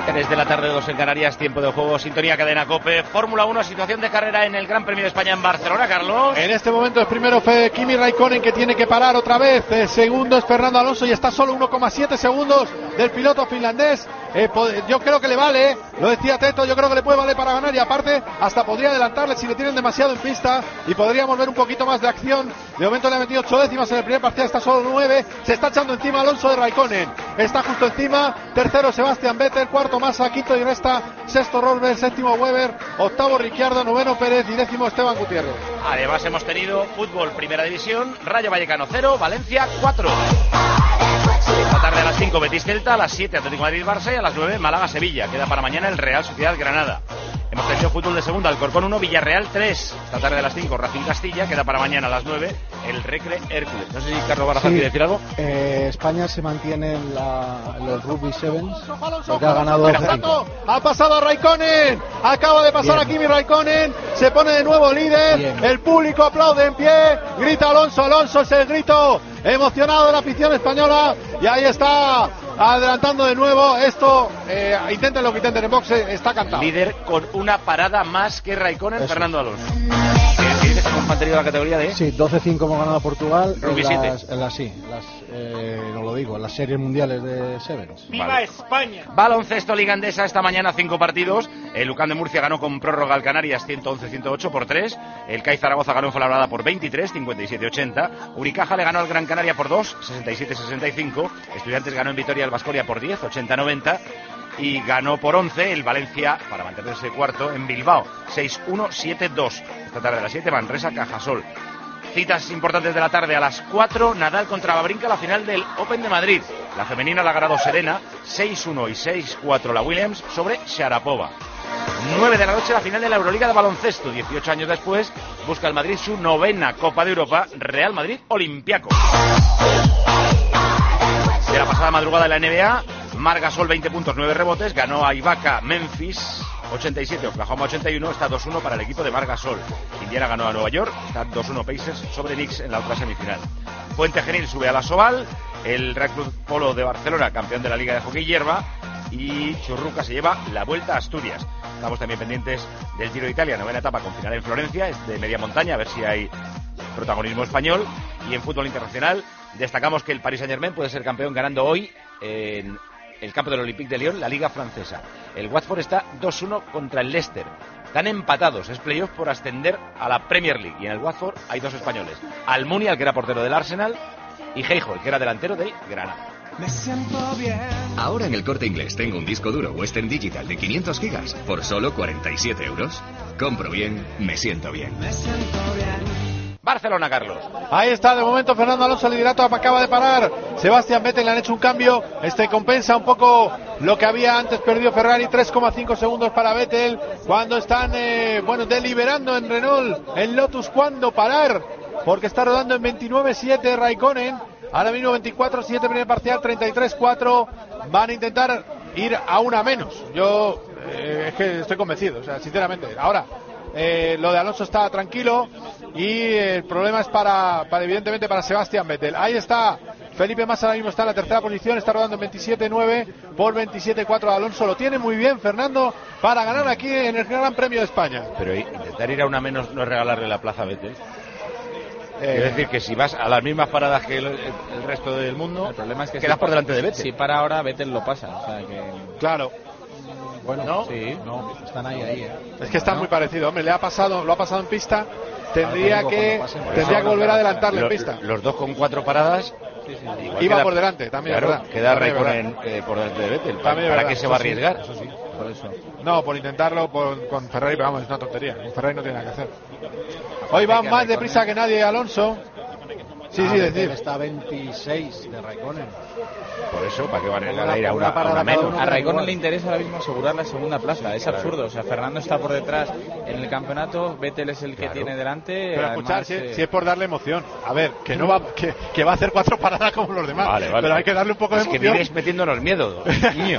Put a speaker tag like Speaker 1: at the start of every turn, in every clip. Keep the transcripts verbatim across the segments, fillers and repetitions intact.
Speaker 1: tres de la tarde, dos en Canarias, tiempo de juego, sintonía Cadena COPE, Fórmula uno, situación de carrera en el Gran Premio de España en Barcelona, Carlos.
Speaker 2: En este momento es primero Kimi Raikkonen, que tiene que parar otra vez, el segundo es Fernando Alonso y está solo uno coma siete segundos del piloto finlandés. Eh, yo creo que le vale, lo decía Teto, yo creo que le puede valer para ganar y aparte hasta podría adelantarle si le tienen demasiado en pista y podríamos ver un poquito más de acción. De momento le ha metido ocho décimas en el primer parcial, está solo nueve, se está echando encima Alonso de Raikkonen, está justo encima, tercero Sebastian Vettel, cuarto Massa, quinto y resta, sexto Rosberg, séptimo Weber, octavo Ricciardo, noveno Pérez y décimo Esteban Gutiérrez.
Speaker 1: Además hemos tenido fútbol, primera división, Rayo Vallecano cero, Valencia cuatro. Esta tarde a las cinco Betis Celta, a las siete Atlético Madrid Barça y a las nueve Málaga Sevilla. Queda para mañana el Real Sociedad Granada. Hemos tenido fútbol de segunda, Alcorcón uno, Villarreal tres. Esta tarde a las cinco Racing Castilla. Queda para mañana a las nueve el Recre Hércules. No sé si Carlos Barajas
Speaker 3: sí,
Speaker 1: quiere decir algo.
Speaker 3: Eh, España se mantiene en la, los Rugby Sevens porque ha ganado doce cinco.
Speaker 2: Ha pasado a Raikkonen, acaba de pasar Bien. a Kimi Raikkonen, se pone de nuevo líder. Bien. El público aplaude en pie, grita Alonso, Alonso es el grito emocionado de la afición española y ahí está adelantando de nuevo. Esto eh, intenten lo que intenten en boxe, está cantado.
Speaker 1: Líder con una parada más que Raikkonen. Eso. Fernando Alonso. Hemos mantenido la categoría de
Speaker 3: sí, doce cinco hemos ganado Portugal
Speaker 1: Rugby
Speaker 3: en
Speaker 1: siete.
Speaker 3: las, en las, sí, las, eh, no lo digo, en las series mundiales de Sevens.
Speaker 4: ¡Viva
Speaker 1: vale.
Speaker 4: España!
Speaker 1: Baloncesto Liga Endesa esta mañana, cinco partidos. El Lucán de Murcia ganó con prórroga al Canarias ciento once a ciento ocho por tres. El C A I Zaragoza ganó en Fuenlabrada por veintitrés, cincuenta y siete a ochenta. Unicaja le ganó al Gran Canaria por dos, sesenta y siete a sesenta y cinco. Estudiantes ganó en Vitoria al Baskonia por diez, ochenta a noventa. Y ganó por once el Valencia para mantenerse cuarto en Bilbao, seis uno siete dos. Esta tarde a las siete Manresa Cajasol. Citas importantes de la tarde a las cuatro, Nadal contra Wawrinka, la final del Open de Madrid. La femenina la ha ganado Serena, seis uno y seis cuatro la Williams sobre Sharapova. nueve de la noche la final de la Euroliga de baloncesto. dieciocho años después busca el Madrid su novena Copa de Europa, Real Madrid Olympiacos. De la pasada madrugada de la N B A, Marc Gasol veinte puntos, nueve rebotes, ganó a Ibaka Memphis ochenta y siete, Oklahoma ochenta y uno, está dos uno para el equipo de Marc Gasol. Indiana ganó a Nueva York, está dos uno Pacers sobre Knicks en la otra semifinal. Puente Genil sube a la Soval, el Real Club Polo de Barcelona, campeón de la Liga de Hockey Hierba, y Churruca se lleva la Vuelta a Asturias. Estamos también pendientes del Giro de Italia, novena etapa con final en Florencia, es de media montaña, a ver si hay protagonismo español. Y en fútbol internacional destacamos que el Paris Saint-Germain puede ser campeón ganando hoy en el campo del Olympique de Lyon la Liga Francesa. El Watford está dos uno contra el Leicester. Están empatados, es playoff por ascender a la Premier League. Y en el Watford hay dos españoles, Almunia, el que era portero del Arsenal, y Geijo, el que era delantero del Granada.
Speaker 5: Me siento bien. Ahora en el Corte Inglés tengo un disco duro Western Digital de quinientos gigas por solo cuarenta y siete euros. Compro bien, me siento bien.
Speaker 4: Me siento bien.
Speaker 1: Barcelona, Carlos.
Speaker 2: Ahí está, de momento Fernando Alonso, el liderato acaba de parar. Sebastián Vettel le han hecho un cambio. Este compensa un poco lo que había antes perdido Ferrari. tres coma cinco segundos para Vettel. Cuando están, eh, bueno, deliberando en Renault, en Lotus, cuándo parar. Porque está rodando en veintinueve siete Raikkonen. Ahora mismo veinticuatro siete primer parcial, treinta y tres cuatro. Van a intentar ir a una menos. Yo eh, es que estoy convencido, o sea, sinceramente. Ahora, eh, lo de Alonso está tranquilo y el problema es para, para evidentemente para Sebastián Vettel. Ahí está Felipe Massa, ahora mismo está en la tercera posición, está rodando en veintisiete nueve por veintisiete cuatro. Alonso lo tiene muy bien, Fernando, para ganar aquí en el Gran Premio de España.
Speaker 1: Pero intentar ir a una menos no es regalarle la plaza a Vettel. Eh, es decir, que si vas a las mismas paradas que el, el resto del mundo,
Speaker 6: el problema es que
Speaker 1: quedas
Speaker 6: si
Speaker 1: por delante de Vettel.
Speaker 6: Si para ahora, Vettel lo pasa. O sea que...
Speaker 2: Claro.
Speaker 3: Bueno,
Speaker 1: ¿no?
Speaker 3: Sí, no, están ahí, ahí. ¿eh?
Speaker 2: Es que está
Speaker 3: bueno.
Speaker 2: muy parecido, hombre, le ha pasado, lo ha pasado en pista, tendría
Speaker 3: Ahora
Speaker 2: que
Speaker 3: pase,
Speaker 2: tendría que volver a adelantarle en pista.
Speaker 1: Los dos con cuatro paradas.
Speaker 3: Sí, sí,
Speaker 2: Iba
Speaker 1: queda,
Speaker 2: por delante, también,
Speaker 1: claro,
Speaker 2: ¿verdad?
Speaker 1: queda
Speaker 2: También,
Speaker 1: Raikkonen eh, por delante de Vettel. ¿Para,
Speaker 2: También,
Speaker 1: ¿para
Speaker 2: verdad.
Speaker 1: qué se va a
Speaker 2: Eso sí,
Speaker 1: arriesgar?
Speaker 3: Eso sí, por eso.
Speaker 2: No, por intentarlo por, con Ferrari, pero vamos, es una tontería. Con Ferrari no tiene nada que hacer. Hoy va más deprisa que nadie Alonso. Sí,
Speaker 3: ah,
Speaker 2: sí, decir.
Speaker 3: Está veintiséis de Raikkonen.
Speaker 1: Por eso, ¿para qué van
Speaker 3: Una-
Speaker 1: a ir a una,
Speaker 3: una
Speaker 1: a una menos?
Speaker 3: uno.
Speaker 6: A Raikkonen le interesa ahora mismo asegurar la segunda plaza. Es absurdo. O sea, Fernando está por detrás en el campeonato. Vettel es el que
Speaker 1: Claro.
Speaker 6: tiene delante.
Speaker 2: Pero
Speaker 6: Además,
Speaker 2: escuchar, si,
Speaker 6: eh,
Speaker 2: si es por darle emoción. A ver, que no va que, que va a hacer cuatro paradas como los demás.
Speaker 1: Vale, vale.
Speaker 2: Pero hay que darle un poco de
Speaker 1: Es que
Speaker 2: emoción.
Speaker 1: vives metiéndonos miedo, niño.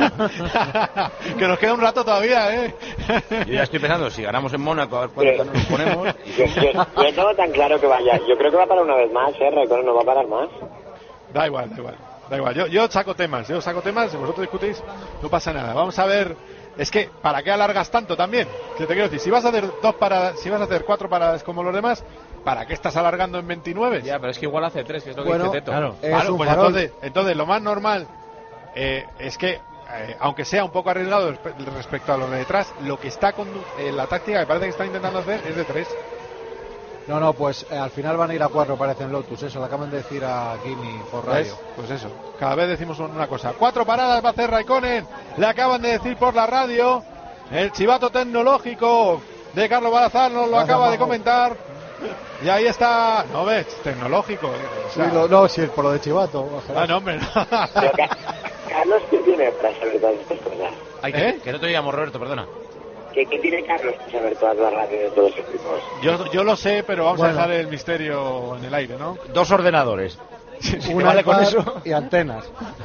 Speaker 2: Que nos queda un rato todavía, ¿eh?
Speaker 1: Yo ya estoy pensando, si ganamos en Mónaco, a ver cuánto nos ponemos.
Speaker 7: Yo, yo, yo no tengo tan claro que vaya. Yo creo que va a parar una vez más, ¿eh? Raikkonen no va a parar más.
Speaker 2: Da igual, da igual. Da igual, yo, yo saco temas, yo saco temas, si vosotros discutís, no pasa nada. Vamos a ver, es que, ¿para qué alargas tanto también? Que te quiero decir, si vas a hacer dos paradas, si vas a hacer cuatro paradas como los demás, ¿para qué estás alargando en veintinueve?
Speaker 6: Ya, pero es que igual hace tres, que es lo que
Speaker 3: Bueno,
Speaker 6: dice Teto.
Speaker 3: claro. Es
Speaker 2: Claro,
Speaker 3: un
Speaker 2: pues
Speaker 3: farol.
Speaker 2: entonces, entonces lo más normal eh, es que, eh, aunque sea un poco arriesgado respe- respecto a lo de detrás, lo que está con eh, la táctica que parece que está intentando hacer es de tres.
Speaker 3: No, no, pues eh, al final van a ir a cuatro, parecen Lotus, eso lo acaban de decir a Kimi por radio.
Speaker 2: ¿Ves? Pues eso, cada vez decimos una cosa. Cuatro paradas va a hacer Raikkonen, le acaban de decir por la radio. El chivato tecnológico de Carlos Balazar nos lo acaba de comentar. Y ahí está, no ves, tecnológico. O sea,
Speaker 3: Sí, lo- no, sí, por lo de Chivato.
Speaker 2: ah, no, hombre, no.
Speaker 4: Pero, Ca- Carlos, ¿qué tiene para saber todas estas cosas?
Speaker 1: Ay, que,
Speaker 2: ¿Eh?
Speaker 1: que no te oíamos, Roberto, perdona.
Speaker 4: ¿Qué, qué tiene Carlos para saber todas las radios de todos los equipos?
Speaker 2: Yo, yo lo sé, pero vamos
Speaker 3: Bueno.
Speaker 2: a dejar el misterio en el aire, ¿no?
Speaker 1: Dos ordenadores.
Speaker 3: Un
Speaker 1: vale con
Speaker 3: iPad
Speaker 1: eso?
Speaker 3: y antenas.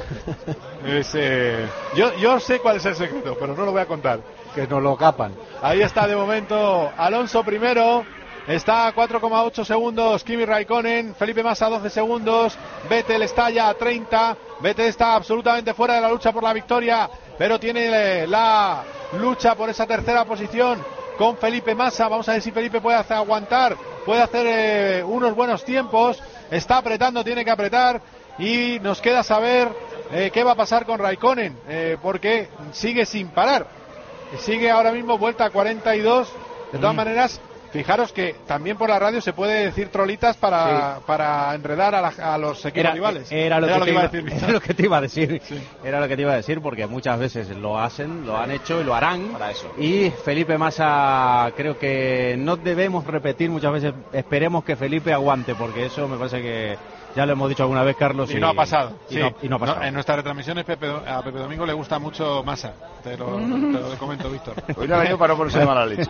Speaker 2: Es, eh, yo, yo sé cuál es el secreto, pero no lo voy a contar.
Speaker 3: Que nos lo capan.
Speaker 2: Ahí está de momento Alonso primero. Está a cuatro coma ocho segundos Kimi Raikkonen, Felipe Massa a doce segundos, Vettel está ya a treinta, Vettel está absolutamente fuera de la lucha por la victoria, pero tiene eh, la lucha por esa tercera posición con Felipe Massa. Vamos a ver si Felipe puede hacer aguantar, puede hacer eh, unos buenos tiempos, está apretando, tiene que apretar y nos queda saber eh, qué va a pasar con Raikkonen, eh, porque sigue sin parar, sigue ahora mismo vuelta a cuarenta y dos, de todas
Speaker 1: Mm.
Speaker 2: maneras. Fijaros que también por la radio se puede decir trolitas para, para enredar a, la- a los equipos
Speaker 7: Era,
Speaker 2: rivales.
Speaker 7: era lo, que, te
Speaker 2: iba
Speaker 7: iba,
Speaker 2: a decir.
Speaker 7: era
Speaker 2: Víctor.
Speaker 7: lo que te iba a decir.
Speaker 2: Sí.
Speaker 7: Era lo que te iba a decir porque muchas veces lo hacen, lo han hecho y lo harán.
Speaker 6: Para eso.
Speaker 7: Y Felipe Massa creo que no debemos repetir muchas veces. Esperemos que Felipe aguante porque eso me parece que ya lo hemos dicho alguna vez, Carlos.
Speaker 2: Y no ha pasado.
Speaker 7: Y,
Speaker 2: sí.
Speaker 7: no, y no ha pasado.
Speaker 2: No, en nuestras retransmisiones Pepe, a Pepe Domingo le gusta mucho Massa. Te lo, te lo comento, Víctor.
Speaker 1: Hoy no ha venido para no ponerse de mala leche.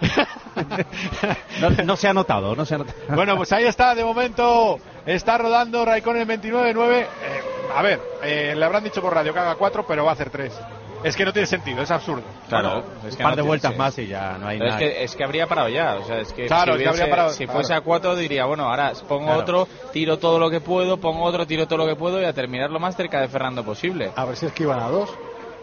Speaker 7: No, no se ha notado, no se ha notado.
Speaker 2: Bueno, pues ahí está, de momento está rodando Raikkonen veintinueve nueve. Eh, a ver, eh, le habrán dicho por radio que haga cuatro, pero va a hacer tres. Es que no tiene sentido, es absurdo.
Speaker 6: Claro, es
Speaker 7: Un
Speaker 6: que
Speaker 7: par
Speaker 6: no
Speaker 7: de
Speaker 6: tiene-
Speaker 7: vueltas
Speaker 6: sí.
Speaker 7: más y ya no hay
Speaker 6: Pero es
Speaker 7: nada.
Speaker 6: que, es que habría parado ya, o sea, es que
Speaker 2: Claro,
Speaker 6: si,
Speaker 2: es que habría
Speaker 6: hubiese-
Speaker 2: parado,
Speaker 6: si
Speaker 2: claro.
Speaker 6: fuese a cuatro diría, bueno, ahora pongo
Speaker 2: Claro.
Speaker 6: otro, tiro todo lo que puedo, pongo otro, tiro todo lo que puedo y a terminar lo más cerca de Fernando posible.
Speaker 3: A ver si es que iban a dos.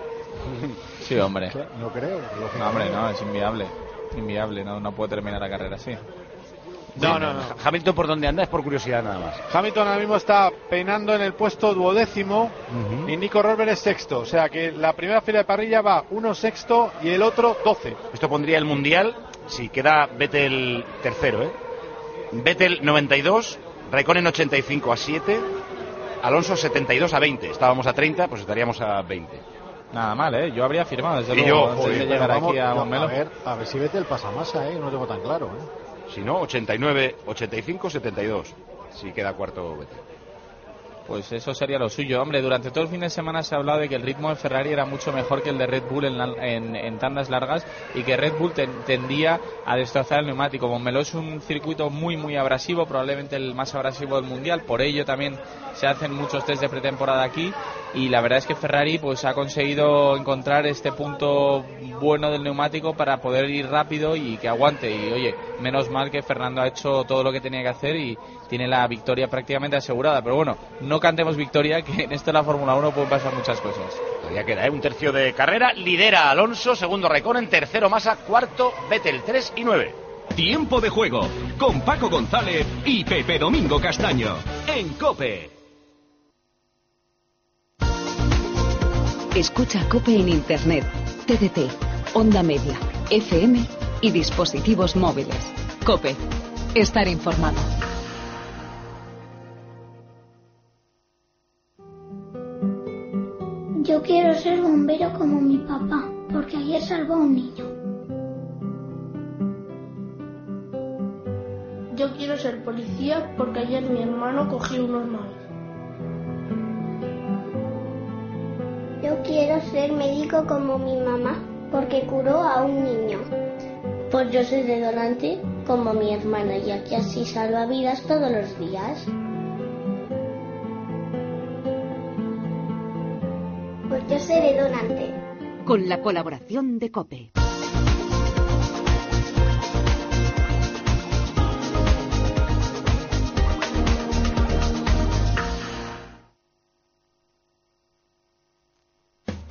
Speaker 6: Sí, hombre.
Speaker 3: No creo.
Speaker 6: No, hombre, no, es inviable. Inviable, no, no puede terminar la carrera así.
Speaker 2: No, no, no.
Speaker 1: Hamilton, ¿por dónde anda? Es por curiosidad nada más.
Speaker 2: Hamilton ahora mismo está peinando en el puesto duodécimo
Speaker 7: Ujú.
Speaker 2: y Nico Rosberg es sexto. O sea que la primera fila de parrilla va uno sexto y el otro doce.
Speaker 1: Esto pondría el mundial si queda Vettel tercero, ¿eh? Vettel noventa y dos, Raikkonen ochenta y cinco a siete, Alonso setenta y dos a veinte. Estábamos a treinta, pues estaríamos a veinte.
Speaker 6: Nada mal, ¿eh? Yo habría firmado desde
Speaker 1: Y
Speaker 6: luego
Speaker 1: yo,
Speaker 6: antes
Speaker 1: joder,
Speaker 6: de
Speaker 3: Pero
Speaker 6: llegar
Speaker 3: vamos,
Speaker 6: aquí a
Speaker 3: no,
Speaker 6: Montmeló.
Speaker 3: a ver, a ver si Vettel pasa masa, ¿eh? No lo tengo tan claro, ¿eh?
Speaker 1: Si no, ochenta y nueve, ochenta y cinco, setenta y dos. Si queda cuarto Vettel.
Speaker 6: Pues eso sería lo suyo. Hombre, durante todo el fin de semana se ha hablado de que el ritmo de Ferrari era mucho mejor que el de Red Bull en, la- en- en tandas largas y que Red Bull ten- tendía a destrozar el neumático. Montmeló es un circuito muy, muy abrasivo, probablemente el más abrasivo del mundial. Por ello también se hacen muchos test de pretemporada aquí y la verdad es que Ferrari pues ha conseguido encontrar este punto bueno del neumático para poder ir rápido y que aguante. Y oye, menos mal que Fernando ha hecho todo lo que tenía que hacer y tiene la victoria prácticamente asegurada. Pero bueno, no cantemos victoria, que en esto de la Fórmula uno pueden pasar muchas cosas.
Speaker 1: Todavía queda, ¿eh? Un tercio de carrera. Lidera Alonso, segundo Raikkonen, tercero Massa, cuarto Vettel, tres y nueve.
Speaker 5: Tiempo de juego con Paco González y Pepe Domingo Castaño en COPE.
Speaker 8: Escucha COPE en Internet, T D T, Onda Media, F M y dispositivos móviles. COPE. Estar informado.
Speaker 9: Yo quiero ser bombero como mi papá, porque ayer salvó a un niño.
Speaker 10: Yo quiero ser policía porque ayer mi hermano cogió unos malos.
Speaker 9: Yo quiero ser médico como mi mamá, porque curó a un niño. Pues yo soy de donante como mi hermana, ya que así salva vidas todos los días. Pues yo seré donante.
Speaker 8: Con la colaboración de COPE.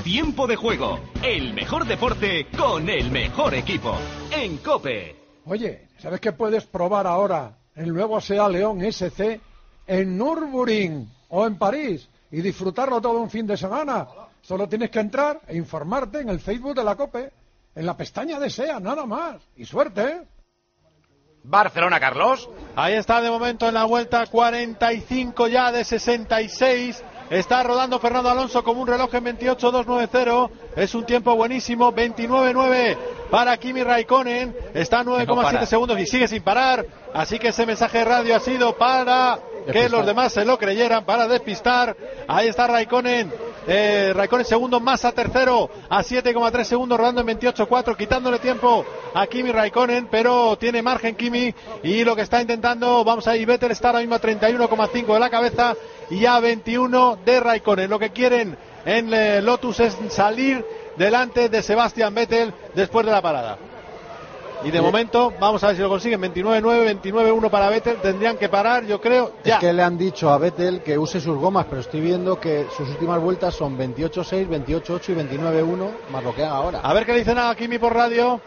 Speaker 11: Tiempo de Juego, el mejor deporte con el mejor equipo. En COPE.
Speaker 12: Oye, ¿sabes que puedes probar ahora el nuevo SEAT León S C en Nürburgring o en París y disfrutarlo todo un fin de semana? Solo tienes que entrar e informarte en el Facebook de la COPE, en la pestaña de SEAT, nada más. Y suerte, ¿eh?
Speaker 1: Barcelona, Carlos.
Speaker 2: Ahí está de momento en la vuelta cuarenta y cinco ya de sesenta y seis. Está rodando Fernando Alonso como un reloj en veintiocho dos noventa. Es un tiempo buenísimo. veintinueve nueve para Kimi Raikkonen. Está a nueve coma siete segundos y sigue sin parar. Así que ese mensaje de radio ha sido para que despistar. Los demás se lo creyeran, para despistar. Ahí está Raikkonen. Eh, Raikkonen segundo, Massa tercero a siete coma tres segundos, rodando en veintiocho cuatro, quitándole tiempo a Kimi Raikkonen, pero tiene margen Kimi y lo que está intentando, vamos ahí, Vettel está ahora mismo a treinta y uno coma cinco de la cabeza y a veintiuno de Raikkonen. Lo que quieren en eh, Lotus es salir delante de Sebastian Vettel después de la parada. Y de sí. momento, vamos a ver si lo consiguen. veintinueve nueve, veintinueve uno para Vettel. Tendrían que parar, yo creo, ya.
Speaker 3: Es que le han dicho a Vettel que use sus gomas, pero estoy viendo que sus últimas vueltas son veintiocho seis, veintiocho ocho y veintinueve uno, más lo que haga ahora.
Speaker 2: A ver qué le dicen a Kimi por radio.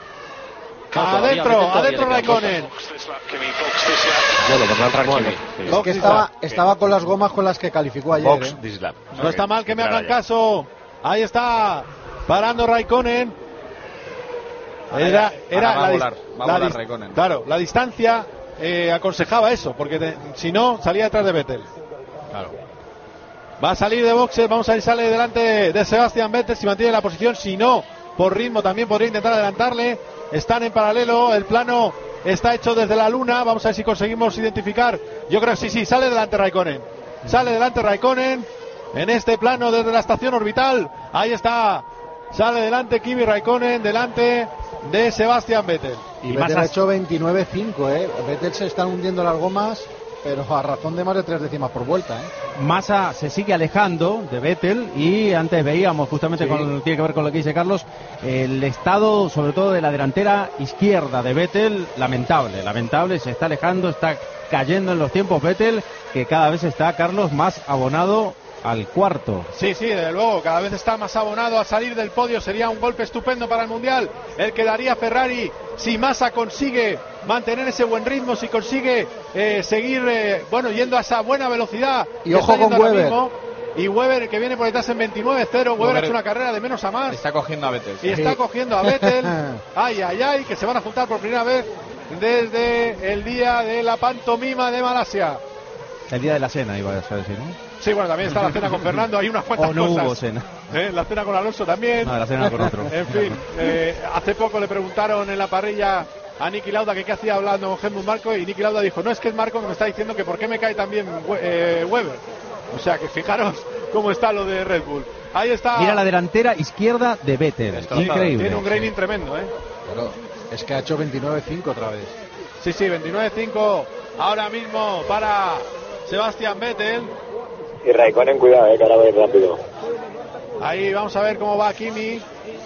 Speaker 2: Adentro, adentro Raikkonen.
Speaker 3: Bueno, pues tranquilo. Es que estaba, estaba con las gomas con las que calificó ayer.
Speaker 1: Box,
Speaker 3: ¿eh?
Speaker 2: No está mal que me hagan caso. Ahí está, parando Raikkonen. Era, era
Speaker 6: va a
Speaker 2: la,
Speaker 6: volar, va a
Speaker 2: la,
Speaker 6: volar Raikkonen.
Speaker 2: Claro, la distancia eh, aconsejaba eso, porque te, si no, salía detrás de Vettel.
Speaker 1: Claro.
Speaker 2: Va a salir de boxes, vamos a ver si sale delante de Sebastian Vettel, si mantiene la posición, si no, por ritmo también podría intentar adelantarle. Están en paralelo, el plano está hecho desde la luna, vamos a ver si conseguimos identificar. Yo creo que sí, sí, sale delante Raikkonen. Sale delante Raikkonen en este plano desde la estación orbital. Ahí está, sale delante Kimi Raikkonen, delante de Sebastian Vettel.
Speaker 3: Y Vettel ha hecho veintinueve cinco, ¿eh? Vettel se están hundiendo las gomas, pero a razón de más de tres décimas por vuelta, ¿eh?
Speaker 7: Massa se sigue alejando de Vettel y antes veíamos, justamente, sí. con, tiene que ver con lo que dice Carlos, el estado sobre todo de la delantera izquierda de Vettel, lamentable, lamentable, se está alejando, está cayendo en los tiempos Vettel, que cada vez está, Carlos, más abonado al cuarto.
Speaker 2: Sí, sí, desde luego, cada vez está más abonado a salir del podio. Sería un golpe estupendo para el Mundial el que daría Ferrari si Massa consigue mantener ese buen ritmo, si consigue eh, seguir eh, bueno, yendo a esa buena velocidad.
Speaker 3: Y ojo con Webber.
Speaker 2: Mismo. Y Webber, que viene por detrás en veintinueve cero. Webber ha hecho una carrera de menos a más.
Speaker 6: Está cogiendo a Vettel.
Speaker 2: Y está cogiendo a Vettel. Ay, ay, ay, que se van a juntar por primera vez desde el día de la pantomima de Malasia.
Speaker 7: El día de la cena, iba a decir, ¿no?
Speaker 2: Sí, bueno, también está la cena con Fernando, hay unas cuantas
Speaker 7: o no
Speaker 2: cosas.
Speaker 7: Hubo cena.
Speaker 2: ¿Eh? La cena con Alonso también.
Speaker 7: No, la cena con otro.
Speaker 2: En fin, eh, hace poco le preguntaron en la parrilla a Niki Lauda que qué hacía hablando con Helmut Marko, y Niki Lauda dijo, no, es que es Marko que me está diciendo que por qué me cae también eh, Webber. O sea, que fijaros cómo está lo de Red Bull. Ahí está.
Speaker 7: Mira la delantera izquierda de Vettel. Increíble.
Speaker 2: Tiene un graining tremendo, ¿eh?
Speaker 3: Bueno, es que ha hecho veintinueve cinco otra vez.
Speaker 2: Sí, sí, veintinueve cinco ahora mismo para Sebastian Vettel.
Speaker 4: Y Raikkonen, cuidado, eh, que ahora va a ir rápido.
Speaker 2: Ahí vamos a ver cómo va Kimi.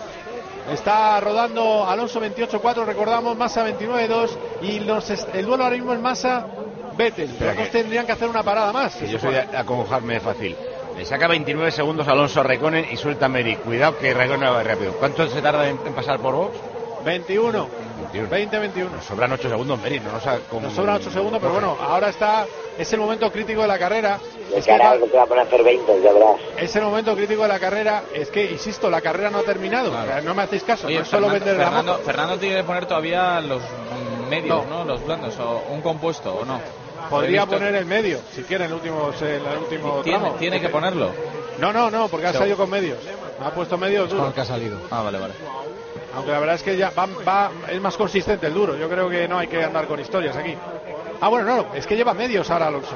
Speaker 2: Está rodando Alonso veintiocho cuatro, recordamos, Massa veintinueve dos. Y los, el duelo ahora mismo es Massa-Vettel. Pero que tendrían que hacer una parada más.
Speaker 1: Que yo soy de acongojarme fácil. Le saca veintinueve segundos Alonso a Raikkonen y suelta a Meri. Cuidado que Raikkonen va rápido. ¿Cuánto se tarda en, en pasar por box?
Speaker 2: veintiuno. veinte veintiuno.
Speaker 1: Nos sobran ocho segundos, Meri. No nos, ha, como...
Speaker 2: nos sobran ocho segundos, pero bueno, ahora está. Es el momento crítico de la carrera.
Speaker 4: Es que ahora te va a poner a hacer veinte, ya verás.
Speaker 2: Es el momento crítico de la carrera. Es que, insisto, la carrera no ha terminado. Claro. No me hacéis caso.
Speaker 6: Oye,
Speaker 2: no es solo
Speaker 6: Fernando,
Speaker 2: vender la
Speaker 6: Fernando,
Speaker 2: moto.
Speaker 6: Fernando tiene que poner todavía los medios, ¿no? ¿no? Los blandos, o un compuesto, ¿o no?
Speaker 2: Podría poner el medio, si quiere, en el último, en el último
Speaker 6: ¿Tiene,
Speaker 2: tramo.
Speaker 6: ¿Tiene que ponerlo?
Speaker 2: No, no, no, porque ha
Speaker 6: sí.
Speaker 2: salido con medios. Ha puesto medios duros.
Speaker 3: que ha salido.
Speaker 6: Ah, vale, vale.
Speaker 2: Aunque la verdad es que ya va, va, es más consistente el duro. Yo creo que no hay que andar con historias aquí. Ah, bueno, no, es que lleva medios ahora Alonso.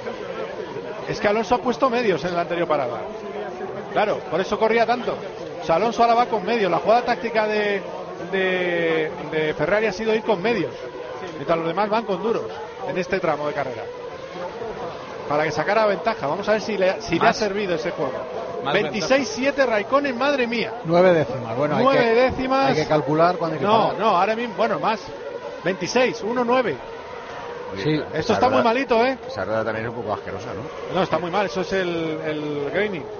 Speaker 2: Es que Alonso ha puesto medios en la anterior parada. Claro, por eso corría tanto. O sea, Alonso ahora va con medios. La jugada táctica de, de, de Ferrari ha sido ir con medios. Mientras los demás van con duros en este tramo de carrera. Para que sacara ventaja. Vamos a ver si le, si le ha servido ese juego. veintiséis siete Raikkonen, madre mía.
Speaker 3: Nueve décimas. Bueno,
Speaker 2: Nueve
Speaker 3: hay que,
Speaker 2: décimas.
Speaker 3: Hay que calcular cuando hay que
Speaker 2: No,
Speaker 3: parar.
Speaker 2: no, ahora mismo, bueno, más. veintiséis, uno nueve.
Speaker 3: Sí,
Speaker 2: esto está rueda, muy malito, ¿eh?
Speaker 1: Esa rueda también es un poco asquerosa, ¿no?
Speaker 2: No, está muy mal, eso es el, el graining.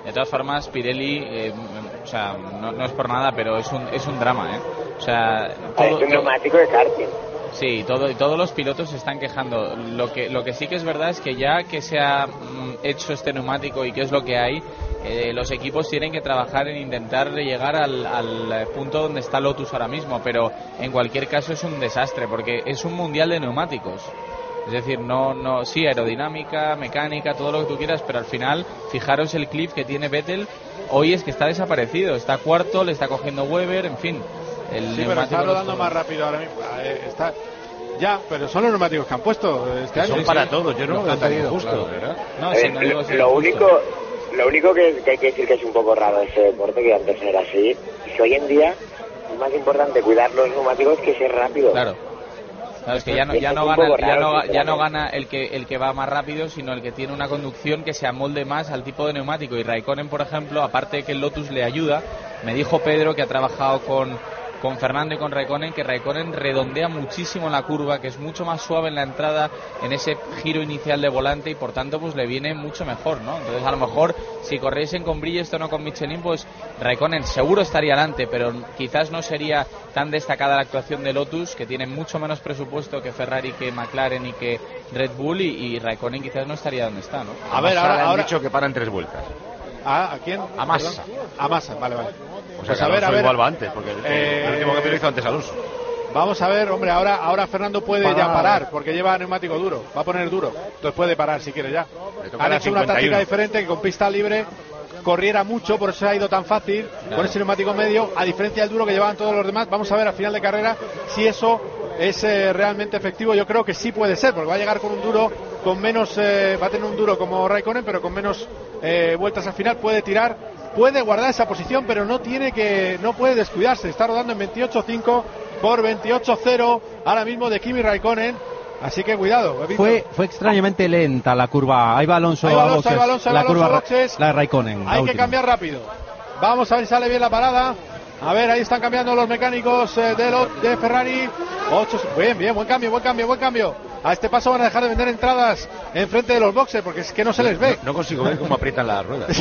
Speaker 6: De todas formas, Pirelli, eh, o sea, no, no es por nada, pero es un, es un drama, ¿eh? O sea,
Speaker 4: todo, es un neumático de karting.
Speaker 6: Sí, todo, y todos los pilotos se están quejando. Lo que, lo que sí que es verdad es que ya que se ha mm, hecho este neumático y que es lo que hay, eh, los equipos tienen que trabajar en intentar llegar al, al punto donde está Lotus ahora mismo, pero en cualquier caso es un desastre, porque es un mundial de neumáticos. Es decir, no, no, sí, aerodinámica, mecánica, todo lo que tú quieras, pero al final, fijaros el clip que tiene Vettel, hoy es que está desaparecido, está cuarto, le está cogiendo Weber, en fin. El
Speaker 2: sí, pero está rodando más rápido ahora mismo. Eh, está... Ya, pero son los neumáticos que han puesto este año.
Speaker 1: Son
Speaker 2: sí,
Speaker 1: para
Speaker 2: sí.
Speaker 1: todos, yo no lo he entendido justo, claro. ¿verdad?
Speaker 6: No,
Speaker 4: ver,
Speaker 6: si no digo
Speaker 4: lo,
Speaker 6: si
Speaker 4: lo
Speaker 6: justo.
Speaker 4: único, lo único que, que hay que decir que es un poco raro ese deporte, que antes era así, es que hoy en día es más importante cuidar los neumáticos que ser rápido.
Speaker 6: Claro. Claro, es que ya no, ya no gana, ya no, ya no gana el que el que va más rápido, sino el que tiene una conducción que se amolde más al tipo de neumático. Y Raikkonen, por ejemplo, aparte de que el Lotus le ayuda, me dijo Pedro, que ha trabajado con, con Fernando y con Raikkonen, que Raikkonen redondea muchísimo la curva, que es mucho más suave en la entrada, en ese giro inicial de volante, y por tanto pues le viene mucho mejor, ¿no? Entonces a lo mejor si corriesen con Bridgestone o con Michelin, pues Raikkonen seguro estaría adelante, pero quizás no sería tan destacada la actuación de Lotus, que tiene mucho menos presupuesto que Ferrari, que McLaren y que Red Bull, y, y Raikkonen quizás no estaría donde está, ¿no?
Speaker 1: A ver, ahora, ahora han dicho que paran tres vueltas.
Speaker 2: ¿A, ¿A quién?
Speaker 1: A Massa.
Speaker 2: A Massa, vale, vale.
Speaker 1: O sea, pues a ver, a ver. Igual va antes, porque eh, el último que lo hizo antes Alonso.
Speaker 2: Vamos a ver, hombre, ahora ahora Fernando puede parar. ya parar, porque lleva neumático duro, va a poner duro, entonces puede parar si quiere ya. Han hecho una táctica diferente, que con pista libre corriera mucho, por eso ha ido tan fácil, claro, con ese neumático medio, a diferencia del duro que llevaban todos los demás. Vamos a ver al final de carrera si eso es eh, realmente efectivo. Yo creo que sí puede ser, porque va a llegar con un duro, con menos, eh, va a tener un duro como Raikkonen, pero con menos eh, vueltas al final, puede tirar, puede guardar esa posición, pero no tiene que, no puede descuidarse. Está rodando en veintiocho cinco por veintiocho cero ahora mismo de Kimi Raikkonen, así que cuidado.
Speaker 7: Fue fue extrañamente lenta la curva. Ahí va Alonso,
Speaker 2: ahí va Alonso,
Speaker 7: boxes,
Speaker 2: ahí va Alonso, ahí va
Speaker 7: la
Speaker 2: Alonso,
Speaker 7: curva
Speaker 2: boxes.
Speaker 7: La de Raikkonen.
Speaker 2: Hay que cambiar rápido. Vamos a ver si sale bien la parada. A ver, ahí están cambiando los mecánicos eh, de, lo, de Ferrari. Ocho, bien, bien, buen cambio, buen cambio, buen cambio. A este paso van a dejar de vender entradas enfrente de los boxes, porque es que no se les ve.
Speaker 1: No, no consigo ver cómo aprietan las ruedas.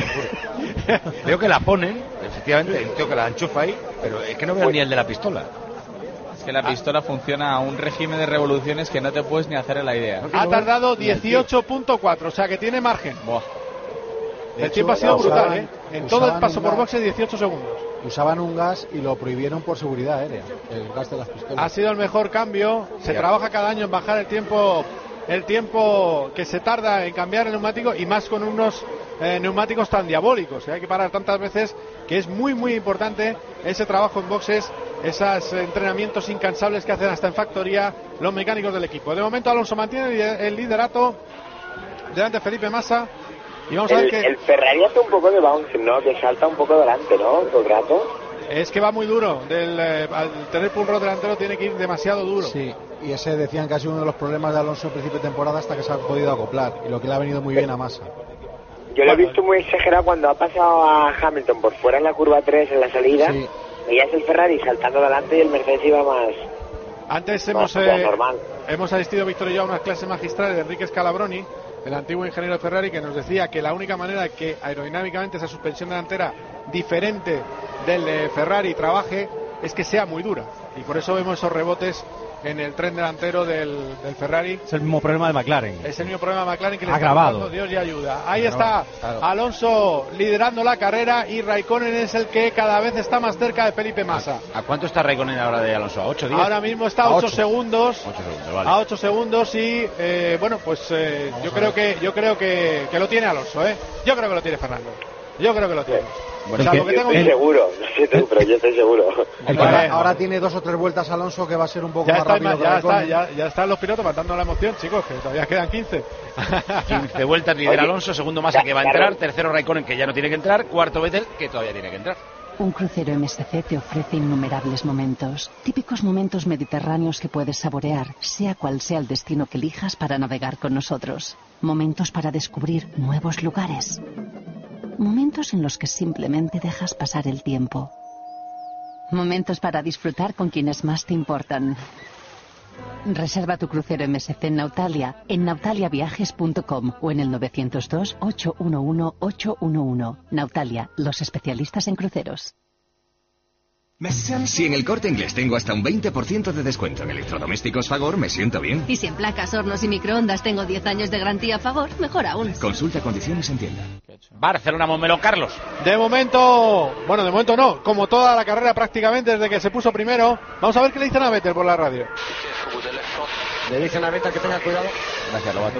Speaker 1: Veo que la ponen, efectivamente, tengo que la enchufa ahí, pero es que no veo ni el de la pistola.
Speaker 6: Es que la pistola funciona a un régimen de revoluciones que no te puedes ni hacer la idea.
Speaker 2: Ha tardado dieciocho punto cuatro, o sea que tiene margen.
Speaker 6: Buah.
Speaker 2: El tiempo ha sido brutal, ¿eh? En todo el paso por boxes, dieciocho segundos.
Speaker 3: Usaban un gas y lo prohibieron por seguridad aérea, el gas de las pistolas.
Speaker 2: Ha sido el mejor cambio. Se yeah. trabaja cada año en bajar el tiempo, el tiempo que se tarda en cambiar el neumático, y más con unos eh, neumáticos tan diabólicos, que hay que parar tantas veces, que es muy muy importante ese trabajo en boxes, esos entrenamientos incansables que hacen hasta en factoría los mecánicos del equipo. De momento Alonso mantiene el liderato delante de Felipe Massa. Y vamos
Speaker 4: el,
Speaker 2: a ver que
Speaker 4: el Ferrari hace un poco de bounce, ¿no? Que salta un poco delante, ¿no? Todo el rato.
Speaker 2: Es que va muy duro. Del, eh, al tener pull rod delantero tiene que ir demasiado duro.
Speaker 3: Sí, y ese decían que ha sido uno de los problemas de Alonso al principio de temporada, hasta que se ha podido acoplar, y lo que le ha venido muy bien a Massa.
Speaker 4: Yo lo he visto muy exagerado cuando ha pasado a Hamilton por fuera en la curva tres en la salida. Sí. Veías el Ferrari saltando delante y el Mercedes iba más.
Speaker 2: Antes hemos,
Speaker 4: más,
Speaker 2: eh,
Speaker 4: normal.
Speaker 2: hemos asistido, Víctor y yo, a unas clases magistrales de Enrique Scalabroni, el antiguo ingeniero de Ferrari, que nos decía que la única manera de que aerodinámicamente esa suspensión delantera diferente del de Ferrari trabaje es que sea muy dura, y por eso vemos esos rebotes en el tren delantero del, del Ferrari.
Speaker 7: Es el mismo problema de McLaren.
Speaker 2: Es el mismo problema de McLaren que le
Speaker 7: agravado.
Speaker 2: está dando Dios y ayuda. Ahí
Speaker 7: Agravado,
Speaker 2: está
Speaker 7: claro.
Speaker 2: Alonso liderando la carrera, y Raikkonen es el que cada vez está más cerca de Felipe Massa.
Speaker 1: ¿A cuánto está Raikkonen ahora de Alonso? ¿A ocho, diez?
Speaker 2: Ahora mismo está a ocho segundos.
Speaker 1: ocho segundos, vale.
Speaker 2: A ocho segundos y eh, bueno, pues eh, yo creo que yo creo que, que lo tiene Alonso, ¿eh? Yo creo que lo tiene Fernando. Yo creo que lo tiene.
Speaker 4: Bueno, o sea, que, yo estoy el... seguro, no sé tú, pero yo estoy seguro.
Speaker 3: Ahora, ahora tiene dos o tres vueltas Alonso, que va a ser un poco
Speaker 2: ya
Speaker 3: más
Speaker 2: está,
Speaker 3: rápido.
Speaker 2: Ya, está, ya, ya están los pilotos matando la emoción, chicos, que todavía quedan quince.
Speaker 1: quince vueltas lidera Alonso, segundo Massa, que va a entrar, tercero Raikkonen, que ya no tiene que entrar, cuarto Vettel, que todavía tiene que entrar.
Speaker 8: Un crucero M S C te ofrece innumerables momentos, típicos momentos mediterráneos que puedes saborear, sea cual sea el destino que elijas para navegar con nosotros. Momentos para descubrir nuevos lugares. Momentos en los que simplemente dejas pasar el tiempo. Momentos para disfrutar con quienes más te importan. Reserva tu crucero M S C en Nautalia, en nautaliaviajes punto com o en el nueve cero dos, ocho uno uno, ocho uno uno. Nautalia, los especialistas en cruceros.
Speaker 5: Si en el Corte Inglés tengo hasta un veinte por ciento de descuento en electrodomésticos Fagor, me siento bien.
Speaker 13: Y si en placas, hornos y microondas tengo diez años de garantía Fagor, mejor aún.
Speaker 5: Consulta condiciones en tienda.
Speaker 1: Barcelona, Montmeló, Carlos.
Speaker 2: De momento, bueno, de momento no, como toda la carrera prácticamente desde que se puso primero. Vamos a ver qué le dicen a Vettel por la radio.
Speaker 14: Le dicen a Vettel que tenga cuidado.
Speaker 1: Gracias, Lobato.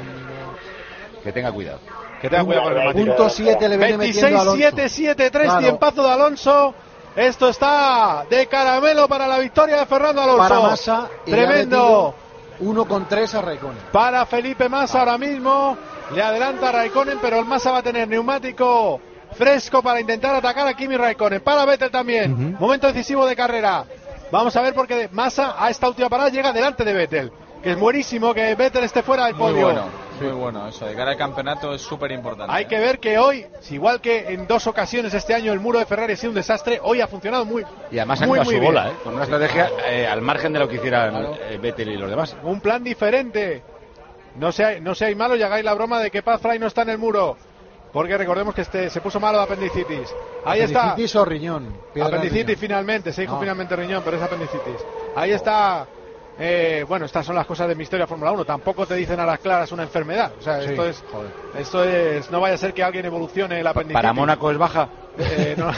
Speaker 1: Que tenga cuidado.
Speaker 2: Que tenga cuidado con el neumático.
Speaker 3: Punto siete le viene metiendo Alonso.
Speaker 2: veintiséis siete siete tres,
Speaker 3: Claro.
Speaker 2: Tiempazo de Alonso. Esto está de caramelo para la victoria de Fernando Alonso.
Speaker 3: Para Massa. y le ha
Speaker 2: Tremendo.
Speaker 3: metido uno con tres a Raikkonen.
Speaker 2: Para Felipe Massa ahora mismo. Le adelanta a Raikkonen, pero el Massa va a tener neumático fresco para intentar atacar a Kimi Raikkonen. Para Vettel también. Uh-huh. Momento decisivo de carrera. Vamos a ver porque Massa a esta última parada llega delante de Vettel. Que es buenísimo que Vettel esté fuera del
Speaker 6: Muy
Speaker 2: podio.
Speaker 6: bueno, muy bueno. Eso de cara al campeonato es súper importante.
Speaker 2: Hay que ver que hoy, igual que en dos ocasiones este año el muro de Ferrari ha sido un desastre, hoy ha funcionado muy
Speaker 1: Y además han
Speaker 2: muy,
Speaker 1: ido a
Speaker 2: muy
Speaker 1: su
Speaker 2: bien.
Speaker 1: bola, ¿eh? Con una estrategia eh, al margen de lo que hicieran claro. eh, Vettel y los demás.
Speaker 2: Un plan diferente. No seáis no sea malos y hagáis la broma de que Paz Fry no está en el muro. Porque recordemos que este se puso malo de apendicitis. Ahí está.
Speaker 3: ¿Apendicitis o riñón?
Speaker 2: Apendicitis
Speaker 3: riñón.
Speaker 2: finalmente, se dijo
Speaker 3: no.
Speaker 2: finalmente riñón, pero es apendicitis. Ahí está. Eh, bueno, estas son las cosas de misterio de Fórmula uno. Tampoco te dicen a las claras una enfermedad. O sea,
Speaker 3: Sí,
Speaker 2: esto es,
Speaker 3: joder.
Speaker 2: esto es, no vaya a ser que alguien evolucione el apendicitis.
Speaker 1: Para Mónaco es baja.
Speaker 2: Eh, no.
Speaker 1: No,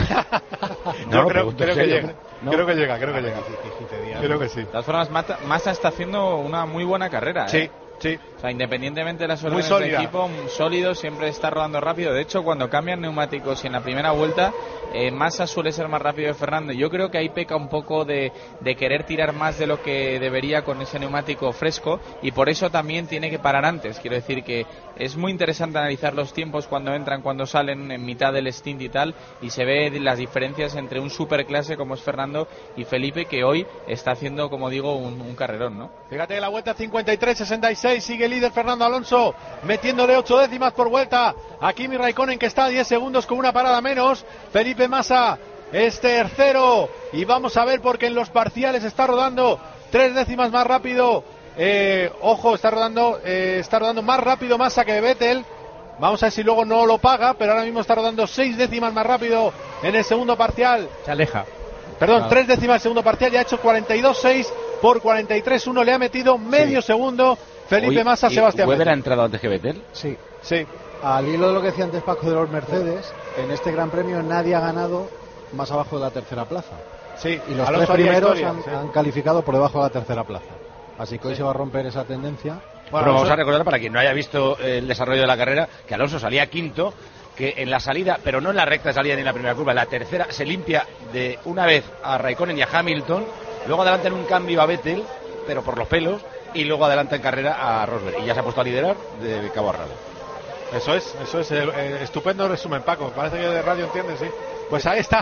Speaker 2: Yo
Speaker 1: no,
Speaker 2: creo, creo que
Speaker 1: serio.
Speaker 2: llega.
Speaker 1: No.
Speaker 2: Creo que llega, creo que llega. Creo que sí.
Speaker 6: De todas formas, Mata- Massa está haciendo una muy buena carrera. ¿eh?
Speaker 2: Sí, sí.
Speaker 6: O sea, independientemente de las órdenes
Speaker 2: Muy
Speaker 6: de
Speaker 2: sólida.
Speaker 6: equipo, sólido, siempre está rodando rápido. De hecho, cuando cambian neumáticos y en la primera vuelta, eh, Massa suele ser más rápido que Fernando. Yo creo que ahí peca un poco de, de querer tirar más de lo que debería con ese neumático fresco y por eso también tiene que parar antes. Quiero decir que es muy interesante analizar los tiempos cuando entran, cuando salen en mitad del stint y tal, y se ve las diferencias entre un superclase como es Fernando y Felipe, que hoy está haciendo, como digo, un, un carrerón, ¿no?
Speaker 2: Fíjate, la vuelta cincuenta y tres sesenta y seis, sigue líder Fernando Alonso, metiéndole ocho décimas por vuelta a Kimi Raikkonen, que está a diez segundos con una parada menos. Felipe Massa es tercero y vamos a ver porque en los parciales está rodando tres décimas más rápido. Eh, ojo, está rodando, eh, está rodando más rápido Massa que Vettel. Vamos a ver si luego no lo paga, pero ahora mismo está rodando seis décimas más rápido en el segundo parcial.
Speaker 7: Se aleja.
Speaker 2: Perdón,
Speaker 7: Claro.
Speaker 2: tres décimas el segundo parcial, ya ha hecho cuarenta y dos seis por cuarenta y tres uno, le ha metido medio
Speaker 1: Sí.
Speaker 2: segundo Felipe
Speaker 1: Oye,
Speaker 2: Massa,
Speaker 1: ¿y
Speaker 2: Sebastián
Speaker 1: ¿Weber
Speaker 2: Vettel.
Speaker 1: ha entrado antes que Vettel?
Speaker 3: Sí.
Speaker 2: Sí.
Speaker 3: Al hilo de lo que decía antes Paco de los Mercedes, en este Gran Premio nadie ha ganado más abajo de la tercera plaza.
Speaker 2: Sí,
Speaker 3: Y los
Speaker 2: Alonso
Speaker 3: tres
Speaker 2: haría
Speaker 3: primeros
Speaker 2: historia,
Speaker 3: han,
Speaker 2: sí.
Speaker 3: han calificado por debajo de la tercera plaza. Así que hoy se va a romper esa tendencia.
Speaker 1: Bueno,
Speaker 2: Alonso-
Speaker 1: vamos a recordar para quien no haya visto el desarrollo de la carrera que Alonso salía quinto, que en la salida, pero no en la recta salida ni en la primera curva, en la tercera se limpia de una vez a Raikkonen y a Hamilton, luego adelanta en un cambio a Vettel, pero por los pelos, y luego adelanta en carrera a Rosberg y ya se ha puesto a liderar de cabo a rabo.
Speaker 2: Eso es, eso es, eh, eh, estupendo resumen, Paco. Parece que de radio entiendes, sí. Pues ahí está.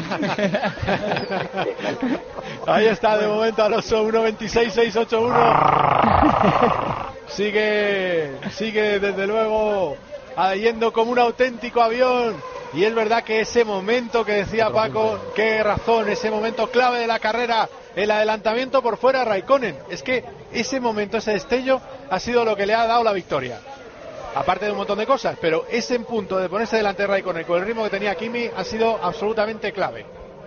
Speaker 2: Ahí está de momento Alonso, uno veintiséis seis ochenta y uno. Sigue, sigue desde luego yendo como un auténtico avión. Y es verdad que ese momento que decía Paco, qué razón, ese momento clave de la carrera, el adelantamiento por fuera a Raikkonen. Es que ese momento, ese destello, ha sido lo que le ha dado la victoria. Aparte de un montón de cosas, pero ese punto de ponerse delante de Raikkonen con el ritmo que tenía Kimi ha sido absolutamente clave.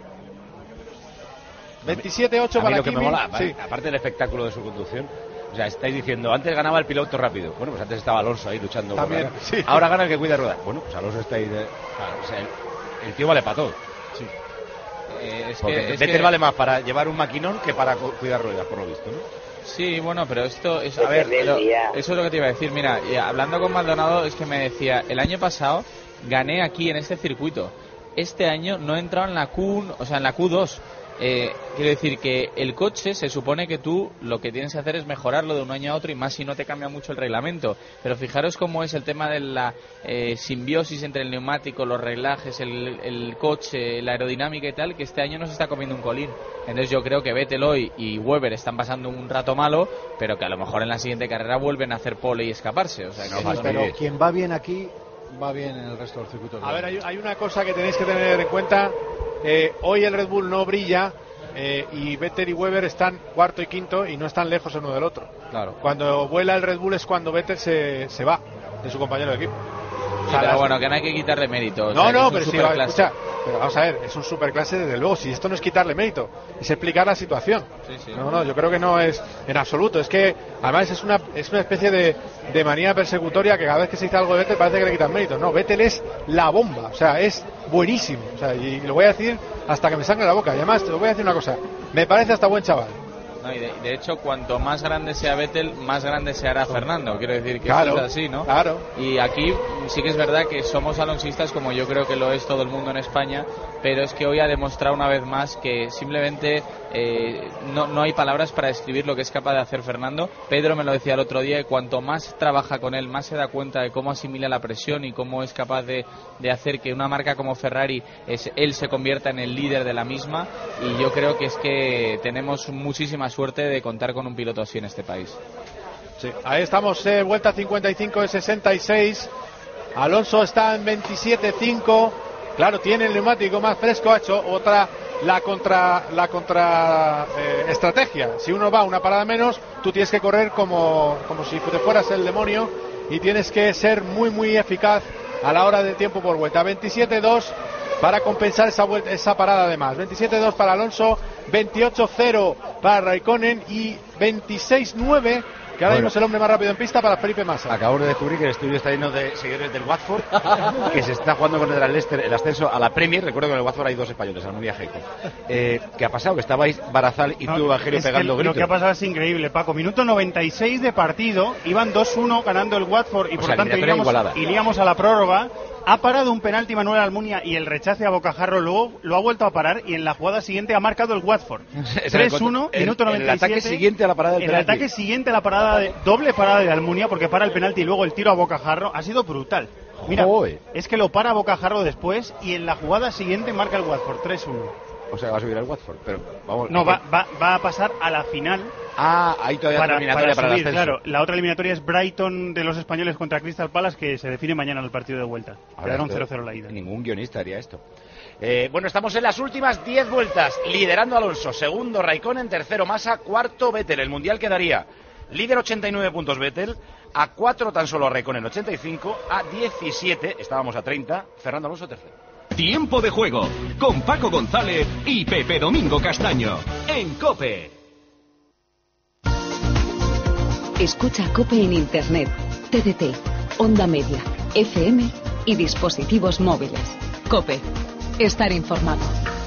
Speaker 2: veintisiete ocho
Speaker 1: A mí
Speaker 2: para
Speaker 1: lo que
Speaker 2: Kimi.
Speaker 1: me mola,
Speaker 2: Sí.
Speaker 1: aparte del espectáculo de su conducción, o sea, estáis diciendo, antes ganaba el piloto rápido. Bueno, pues antes estaba Alonso ahí luchando. por
Speaker 2: También,
Speaker 1: ganar.
Speaker 2: sí.
Speaker 1: Ahora gana el que cuida ruedas. Bueno, pues Alonso está ahí. De, claro, o sea, el, el tío vale para todo.
Speaker 2: Sí.
Speaker 6: Eh, es
Speaker 1: Porque
Speaker 6: que, es
Speaker 1: Vettel
Speaker 6: que-
Speaker 1: vale más para llevar un maquinón que para cu- cuidar ruedas, por lo visto, ¿no?
Speaker 6: Sí, bueno, pero esto es, a
Speaker 4: Depende
Speaker 6: ver,
Speaker 4: del
Speaker 6: lo-
Speaker 4: día.
Speaker 6: eso es lo que te iba a decir. Mira, y hablando con Maldonado es que me decía, el año pasado gané aquí en este circuito. Este año no he entrado en la Q, o sea, en la Q dos. Eh, quiero decir que el coche se supone que tú lo que tienes que hacer es mejorarlo de un año a otro y más si no te cambia mucho el reglamento. Pero fijaros cómo es el tema de la eh, simbiosis entre el neumático, los reglajes, el, el coche, la aerodinámica y tal, que este año nos está comiendo un colín. Entonces yo creo que Vettel hoy y Weber están pasando un rato malo, pero que a lo mejor en la siguiente carrera vuelven a hacer pole y escaparse. O sea, que
Speaker 3: Sí,
Speaker 6: eso no-
Speaker 3: pero quien va bien aquí, va bien en el resto de los circuitos.
Speaker 2: A ver, hay, hay una cosa que tenéis que tener en cuenta. Eh, hoy el Red Bull no brilla eh, y Vettel y Weber están cuarto y quinto y no están lejos el uno del otro.
Speaker 7: Claro.
Speaker 2: Cuando vuela el Red Bull es cuando Vettel se, se va de su compañero de equipo.
Speaker 6: Sí, pero bueno, que no hay que quitarle mérito. O
Speaker 2: no,
Speaker 6: sea,
Speaker 2: no,
Speaker 6: pero
Speaker 2: sí, va, escucha, pero vamos a ver, es un superclase desde luego. Si esto no es quitarle mérito, es explicar la situación.
Speaker 6: Sí, sí.
Speaker 2: No, no, yo creo que no es en absoluto. Es que además es una es una especie de, de manía persecutoria que cada vez que se dice algo de Vettel parece que le quitan mérito. No, Vettel es la bomba, o sea, es buenísimo. O sea, y lo voy a decir hasta que me sangre la boca. Y además, te lo voy a decir una cosa, me parece hasta buen chaval.
Speaker 6: No, y de, de hecho, cuanto más grande sea Vettel, más grande se hará Fernando. Quiero decir que
Speaker 2: claro,
Speaker 6: eso es así, ¿no?
Speaker 2: Claro.
Speaker 6: Y aquí sí que es verdad que somos alonsistas, como yo creo que lo es todo el mundo en España, pero es que hoy ha demostrado una vez más que simplemente eh, no, no hay palabras para describir lo que es capaz de hacer Fernando. Pedro me lo decía el otro día, que cuanto más trabaja con él, más se da cuenta de cómo asimila la presión y cómo es capaz de, de hacer que una marca como Ferrari, es, él se convierta en el líder de la misma. Y yo creo que es que tenemos muchísima suerte de contar con un piloto así en este país.
Speaker 2: Sí, ahí estamos, eh, vuelta cincuenta y cinco de sesenta y seis. Alonso está en veintisiete cinco. Claro, tiene el neumático más fresco, ha hecho otra la contra la contra eh, estrategia. Si uno va una parada menos, tú tienes que correr como, como si te fueras el demonio y tienes que ser muy muy eficaz a la hora de tiempo por vuelta. veintisiete dos para compensar esa vuelta, esa parada de más. veintisiete dos para Alonso, veintiocho cero para Raikkonen y veintiséis nueve, que ahora
Speaker 1: Bueno.
Speaker 2: mismo es el hombre más rápido en pista, para Felipe Massa.
Speaker 1: Acabo de descubrir que el estudio está lleno de seguidores del Watford, que se está jugando con el Leicester el ascenso a la Premier. Recuerdo que en el Watford hay dos españoles, Almunia Heiko. Eh, ¿Qué ha pasado? Que estabais Barazal y
Speaker 15: No,
Speaker 1: tú, Evangelio,
Speaker 15: es que
Speaker 1: pegando gritos.
Speaker 15: Lo que ha pasado es increíble, Paco. Minuto noventa y seis de partido, iban dos uno ganando el Watford y
Speaker 1: O
Speaker 15: por
Speaker 1: sea,
Speaker 15: lo tanto
Speaker 1: eliminatoria
Speaker 15: iríamos,
Speaker 1: igualada.
Speaker 15: iríamos a la prórroga. Ha parado un penalti Manuel Almunia y el rechace a Bocajarro, luego lo ha vuelto a parar y en la jugada siguiente ha marcado el Watford. tres uno,
Speaker 1: El-
Speaker 15: minuto
Speaker 1: el
Speaker 15: noventa y siete.
Speaker 1: ataque siguiente a la parada del
Speaker 15: El
Speaker 1: penalti.
Speaker 15: ataque siguiente a la parada de, doble parada de Almunia porque para el penalti y luego el tiro a Bocajarro ha sido brutal. Mira,
Speaker 1: Joder.
Speaker 15: es que lo para Bocajarro después y en la jugada siguiente marca el Watford tres uno.
Speaker 1: O sea, va a subir al Watford, pero vamos.
Speaker 15: No, va, va, va a pasar a la final.
Speaker 1: Ah, ahí todavía
Speaker 15: para,
Speaker 1: eliminatoria para,
Speaker 15: para
Speaker 1: el
Speaker 15: subir,
Speaker 1: ascenso.
Speaker 15: claro. La otra eliminatoria es Brighton de los españoles contra Crystal Palace, que se define mañana en el partido de vuelta.
Speaker 1: Ahora
Speaker 15: Quedaron
Speaker 1: esto-
Speaker 15: cero cero la ida.
Speaker 1: Ningún guionista haría esto. Eh, bueno, estamos en las últimas diez vueltas. Liderando Alonso, segundo Raikkonen, tercero Massa, cuarto Vettel. El mundial quedaría líder ochenta y nueve puntos Vettel, a cuatro tan solo Raikkonen ochenta y cinco, a diecisiete, estábamos a treinta, Fernando Alonso tercero.
Speaker 11: Tiempo de juego con Paco González y Pepe Domingo Castaño en COPE.
Speaker 8: Escucha COPE en Internet, T D T, Onda Media, F M y dispositivos móviles. COPE. Estar informado.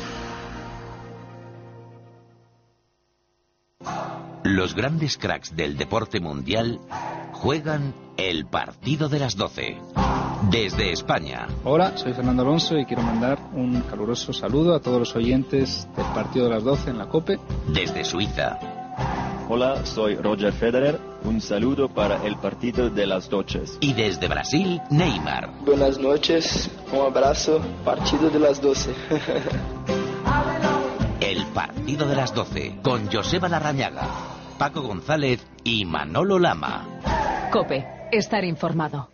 Speaker 16: Los grandes cracks del deporte mundial juegan el partido de las doce. Desde España.
Speaker 17: Hola, soy Fernando Alonso y quiero mandar un caluroso saludo a todos los oyentes del partido de las doce en la COPE.
Speaker 16: Desde Suiza.
Speaker 18: Hola, soy Roger Federer. Un saludo para el partido de las doce.
Speaker 16: Y desde Brasil, Neymar.
Speaker 19: Buenas noches, un abrazo, partido de las doce.
Speaker 16: El partido de las doce con Joseba Larrañaga, Paco González y Manolo Lama.
Speaker 8: COPE. Estar informado.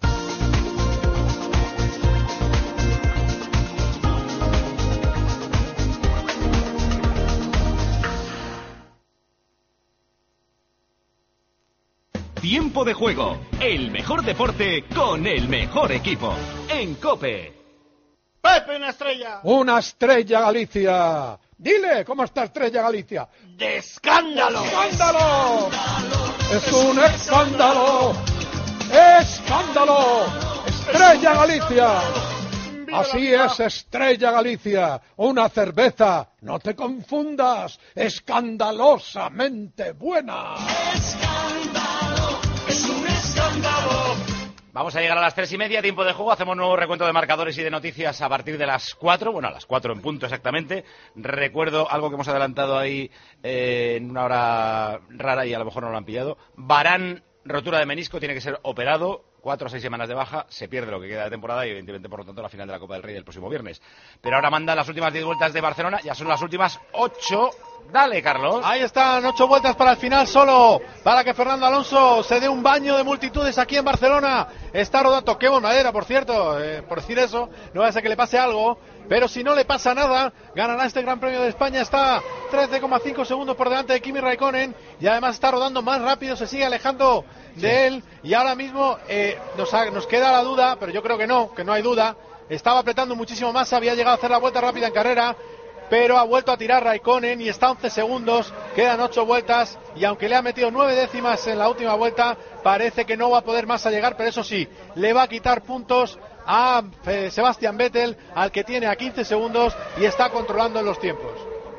Speaker 11: Tiempo de juego, el mejor deporte con el mejor equipo en COPE.
Speaker 12: Pepe, una estrella. Una estrella Galicia. Dile, ¿cómo está Estrella Galicia?
Speaker 14: ¡De escándalo!
Speaker 12: ¡Escándalo! ¡Es un escándalo! ¡Escándalo! ¡Estrella Galicia! Así es, Estrella Galicia. Una cerveza, no te confundas, escandalosamente buena.
Speaker 14: ¡Escándalo! ¡Es un escándalo!
Speaker 1: Vamos a llegar a las tres y media, tiempo de juego. Hacemos un nuevo recuento de marcadores y de noticias a partir de las cuatro. Bueno, a las cuatro en punto exactamente. Recuerdo algo que hemos adelantado ahí eh, en una hora rara y a lo mejor no lo han pillado. Varane, rotura de menisco, tiene que ser operado. Cuatro o seis semanas de baja, se pierde lo que queda de temporada y evidentemente por lo tanto la final de la Copa del Rey del próximo viernes. Pero ahora mandan las últimas diez vueltas de Barcelona, ya son las últimas ocho. Dale, Carlos.
Speaker 2: Ahí están, ocho vueltas para el final solo, para que Fernando Alonso se dé un baño de multitudes aquí en Barcelona. Está rodando, qué madera, por cierto, eh, por decir eso, no vaya a ser que le pase algo. Pero si no le pasa nada, ganará este Gran Premio de España. Está trece coma cinco segundos por delante de Kimi Raikkonen y además está rodando más rápido, se sigue alejando de sí. él y ahora mismo eh, nos, ha, nos queda la duda, pero yo creo que no, que no hay duda. Estaba apretando muchísimo más, había llegado a hacer la vuelta rápida en carrera, pero ha vuelto a tirar Raikkonen y está a once segundos, quedan ocho vueltas y aunque le ha metido nueve décimas en la última vuelta, parece que no va a poder más a llegar, pero eso sí, le va a quitar puntos a eh, Sebastian Vettel, al que tiene a quince segundos y está controlando los tiempos.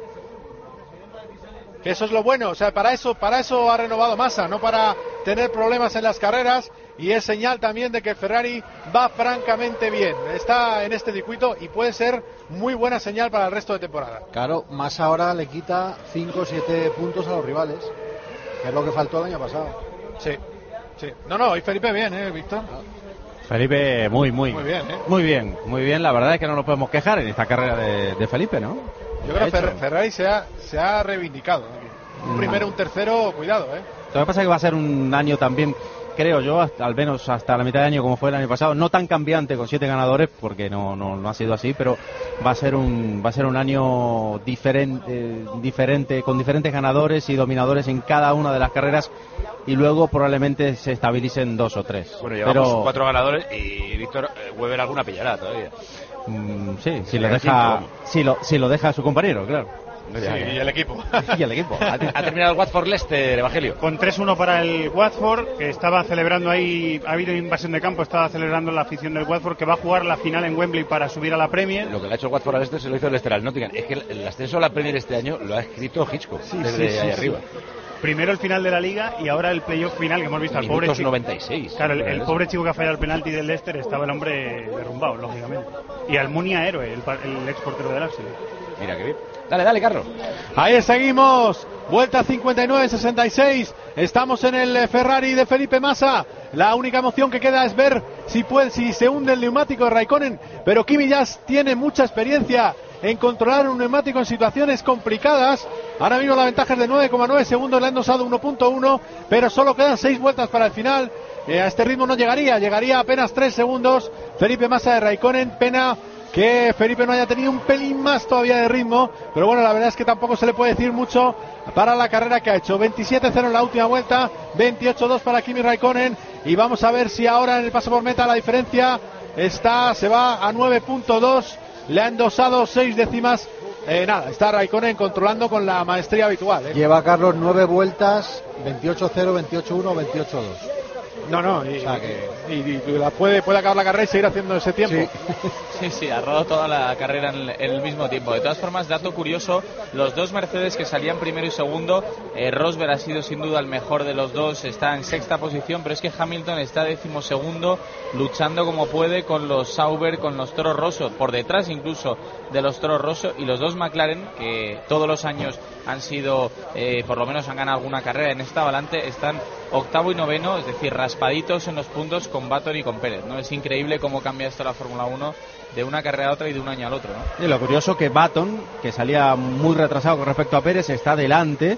Speaker 2: Que eso es lo bueno, o sea, para eso, para eso ha renovado Massa, no para tener problemas en las carreras, y es señal también de que Ferrari va francamente bien, está en este circuito y puede ser muy buena señal para el resto de temporada.
Speaker 3: Claro, Massa ahora le quita cinco o siete puntos a los rivales, que es lo que faltó el año pasado.
Speaker 2: Sí, sí. No, no, y Felipe bien, ¿eh, Víctor?
Speaker 7: Felipe muy, muy,
Speaker 2: muy bien, ¿eh?
Speaker 7: Muy bien, muy bien, la verdad es que no nos podemos quejar en esta carrera de, de Felipe, ¿no?
Speaker 2: Yo creo que Fer- Ferrari se ha, se ha reivindicado. Un primero, un tercero, cuidado, ¿eh?
Speaker 7: Lo que pasa es que va a ser un año también, creo yo, hasta, al menos hasta la mitad de año como fue el año pasado, no tan cambiante con siete ganadores, porque no, no, no ha sido así, pero va a ser un va a ser un año diferente, diferente, con diferentes ganadores y dominadores en cada una de las carreras, y luego probablemente se estabilicen dos o tres.
Speaker 1: Bueno, llevamos
Speaker 7: pero,
Speaker 1: cuatro ganadores y Víctor eh, Weber alguna pillará todavía.
Speaker 7: Mm, sí, si lo deja, si lo, si lo deja a su compañero, claro.
Speaker 2: Sí, y el equipo.
Speaker 7: Y el equipo.
Speaker 1: Ha, ha terminado el Watford Leicester, Evangelio.
Speaker 15: Con tres uno para el Watford, que estaba celebrando ahí, ha habido invasión de campo, estaba celebrando la afición del Watford, que va a jugar la final en Wembley para subir a la Premier.
Speaker 1: Lo que le ha hecho el Watford al Leicester se lo hizo el Leicester al Nottingham. Es que el, el ascenso a la Premier este año lo ha escrito Hitchcock, sí, desde sí, ahí sí, arriba. Sí.
Speaker 15: Primero el final de la Liga y ahora el playoff final que hemos visto al pobre chico.
Speaker 1: noventa y seis.
Speaker 15: Claro, el, el pobre chico que ha fallado el penalti del Leicester, estaba el hombre derrumbado, lógicamente. Y Almunia héroe, el, el ex portero del Arsenal.
Speaker 1: Mira qué bien. Dale, dale, Carlos.
Speaker 2: Ahí seguimos. Vuelta cincuenta y nueve sesenta y seis. Estamos en el Ferrari de Felipe Massa. La única emoción que queda es ver si puede, si se hunde el neumático de Raikkonen. Pero Kimi ya tiene mucha experiencia en controlar un neumático en situaciones complicadas. Ahora mismo la ventaja es de nueve coma nueve segundos, le han dosado uno punto uno, pero solo quedan seis vueltas para el final. Eh, a este ritmo no llegaría, llegaría apenas tres segundos. Felipe Massa de Raikkonen, pena que Felipe no haya tenido un pelín más todavía de ritmo, pero bueno, la verdad es que tampoco se le puede decir mucho para la carrera que ha hecho. veintisiete cero en la última vuelta, veintiocho dos para Kimi Raikkonen, y vamos a ver si ahora en el paso por meta la diferencia está, se va a nueve punto dos, le han endosado seis décimas. Eh, nada, está Raikkonen controlando con la maestría habitual, ¿eh?
Speaker 3: Lleva Carlos nueve vueltas, veintiocho cero, veintiocho uno, veintiocho dos.
Speaker 2: No, no, y, o sea que... y, y, y la puede, puede acabar la carrera y seguir haciendo ese tiempo.
Speaker 6: Sí, sí, sí, ha rodado toda la carrera en el, en el mismo tiempo. De todas formas, dato curioso, los dos Mercedes que salían primero y segundo, eh, Rosberg ha sido sin duda el mejor de los dos, está en sexta posición, pero es que Hamilton está decimosegundo, luchando como puede con los Sauber, con los Toro Rosso, por detrás incluso de los Toro Rosso, y los dos McLaren, que todos los años han sido, eh, por lo menos han ganado alguna carrera en esta volante, están octavo y noveno, es decir, raspaditos en los puntos con Button y con Pérez, ¿no? Es increíble cómo cambia esto la Fórmula uno de una carrera a otra y de un año al otro, ¿no?
Speaker 7: Y lo curioso que Button, que salía muy retrasado con respecto a Pérez, está delante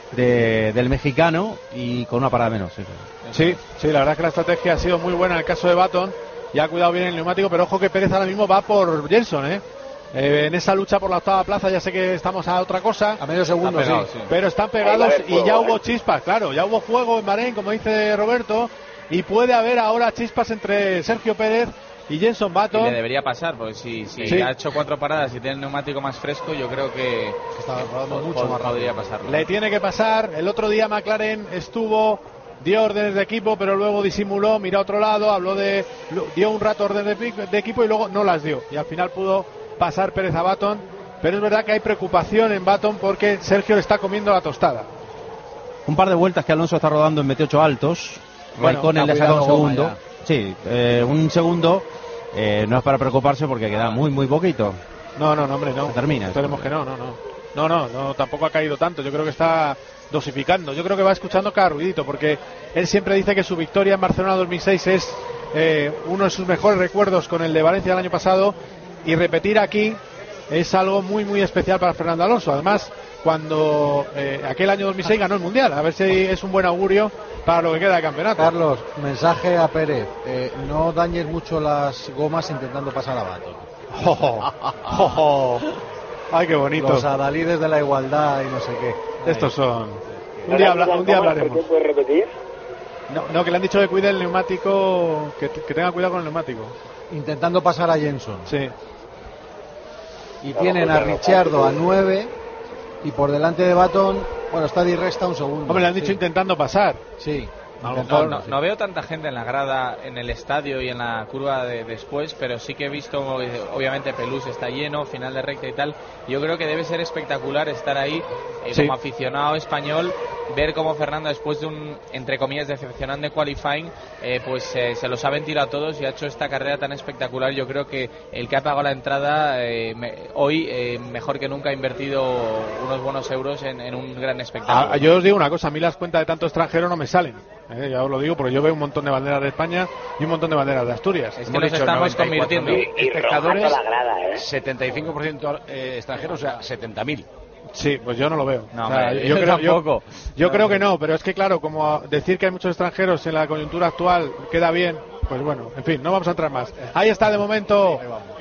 Speaker 7: de, del mexicano y con una parada menos. Sí,
Speaker 2: sí, sí, la verdad es que la estrategia ha sido muy buena en el caso de Button y ha cuidado bien el neumático, pero ojo que Pérez ahora mismo va por Jenson, ¿eh? Eh, en esa lucha por la octava plaza, ya sé que estamos a otra cosa,
Speaker 3: a medio segundo,
Speaker 2: pegado,
Speaker 3: sí.
Speaker 2: sí, pero están pegados y ya hubo chispas, claro, ya hubo fuego en Bahrein, como dice Roberto, y puede haber ahora chispas entre Sergio Pérez y Jenson Button.
Speaker 6: Y le debería pasar, porque si, si sí. ha hecho cuatro paradas y tiene el neumático más fresco, yo creo que
Speaker 3: está rodando mucho
Speaker 6: pod-
Speaker 3: más rápido.
Speaker 6: Podría pasarlo.
Speaker 2: Le tiene que pasar. El otro día McLaren estuvo, dio órdenes de equipo, pero luego disimuló, miró a otro lado, habló de, dio un rato órdenes de, de equipo y luego no las dio, y al final pudo pasar Pérez a Button, pero es verdad que hay preocupación en Button porque Sergio le está comiendo la tostada.
Speaker 7: Un par de vueltas que Alonso está rodando en veintiocho altos,
Speaker 2: bueno,
Speaker 7: Raikkonen le ha sacado un segundo, sí, eh, un segundo, eh, no es para preocuparse porque queda muy muy poquito.
Speaker 2: No, no, no, hombre, no.
Speaker 7: Se termina.
Speaker 2: Esperemos que no, no, no. No, no, no, tampoco ha caído tanto, yo creo que está dosificando, yo creo que va escuchando cada ruidito, porque él siempre dice que su victoria en Barcelona dos mil seis es eh, uno de sus mejores recuerdos con el de Valencia del año pasado, y repetir aquí es algo muy muy especial para Fernando Alonso. Además, cuando eh, aquel año dos mil seis ganó el Mundial, a ver si es un buen augurio para lo que queda de campeonato.
Speaker 3: Carlos, mensaje a Pérez, eh, no dañes mucho las gomas intentando pasar a Button.
Speaker 2: Oh, oh, oh. Ay, qué bonito.
Speaker 3: Los adalides de la igualdad y no sé qué.
Speaker 2: Ay. Estos son... Un día, habla, un día hablaremos.
Speaker 4: ¿Puedes repetir?
Speaker 2: No, no, que le han dicho que cuide el neumático, que, que tenga cuidado con el neumático.
Speaker 3: Intentando pasar a Jenson.
Speaker 2: Sí.
Speaker 3: Y no, tienen a Ricciardo a nueve y por delante de Baton, bueno, está Di Resta un segundo.
Speaker 2: Hombre, le han dicho
Speaker 3: sí.
Speaker 2: intentando pasar.
Speaker 3: Sí.
Speaker 6: No, no, no, no veo tanta gente en la grada, en el estadio y en la curva de después, pero sí que he visto, obviamente Pelús está lleno, final de recta y tal. Yo creo que debe ser espectacular estar ahí eh, sí. como aficionado español, ver cómo Fernando, después de un, entre comillas, decepcionante qualifying, eh, pues eh, se los ha ventilado a todos y ha hecho esta carrera tan espectacular. Yo creo que el que ha pagado la entrada eh, me, hoy, eh, mejor que nunca, ha invertido unos buenos euros en, en un gran espectáculo.
Speaker 2: Ah, yo os digo una cosa, a mí las cuentas de tanto extranjero no me salen. Eh, ya os lo digo porque yo veo un montón de banderas de España y un montón de banderas de Asturias.
Speaker 6: Es que nos estamos convirtiendo
Speaker 4: en espectadores, la grada, ¿eh?
Speaker 1: setenta y cinco por ciento eh, extranjeros, o sea, setenta mil.
Speaker 2: Sí, pues yo no lo veo.
Speaker 6: No,
Speaker 2: o sea,
Speaker 6: hombre,
Speaker 2: yo, creo,
Speaker 6: yo,
Speaker 2: yo no, creo que no, pero es que claro, como decir que hay muchos extranjeros en la coyuntura actual queda bien, pues bueno, en fin, no vamos a entrar más. Ahí está de momento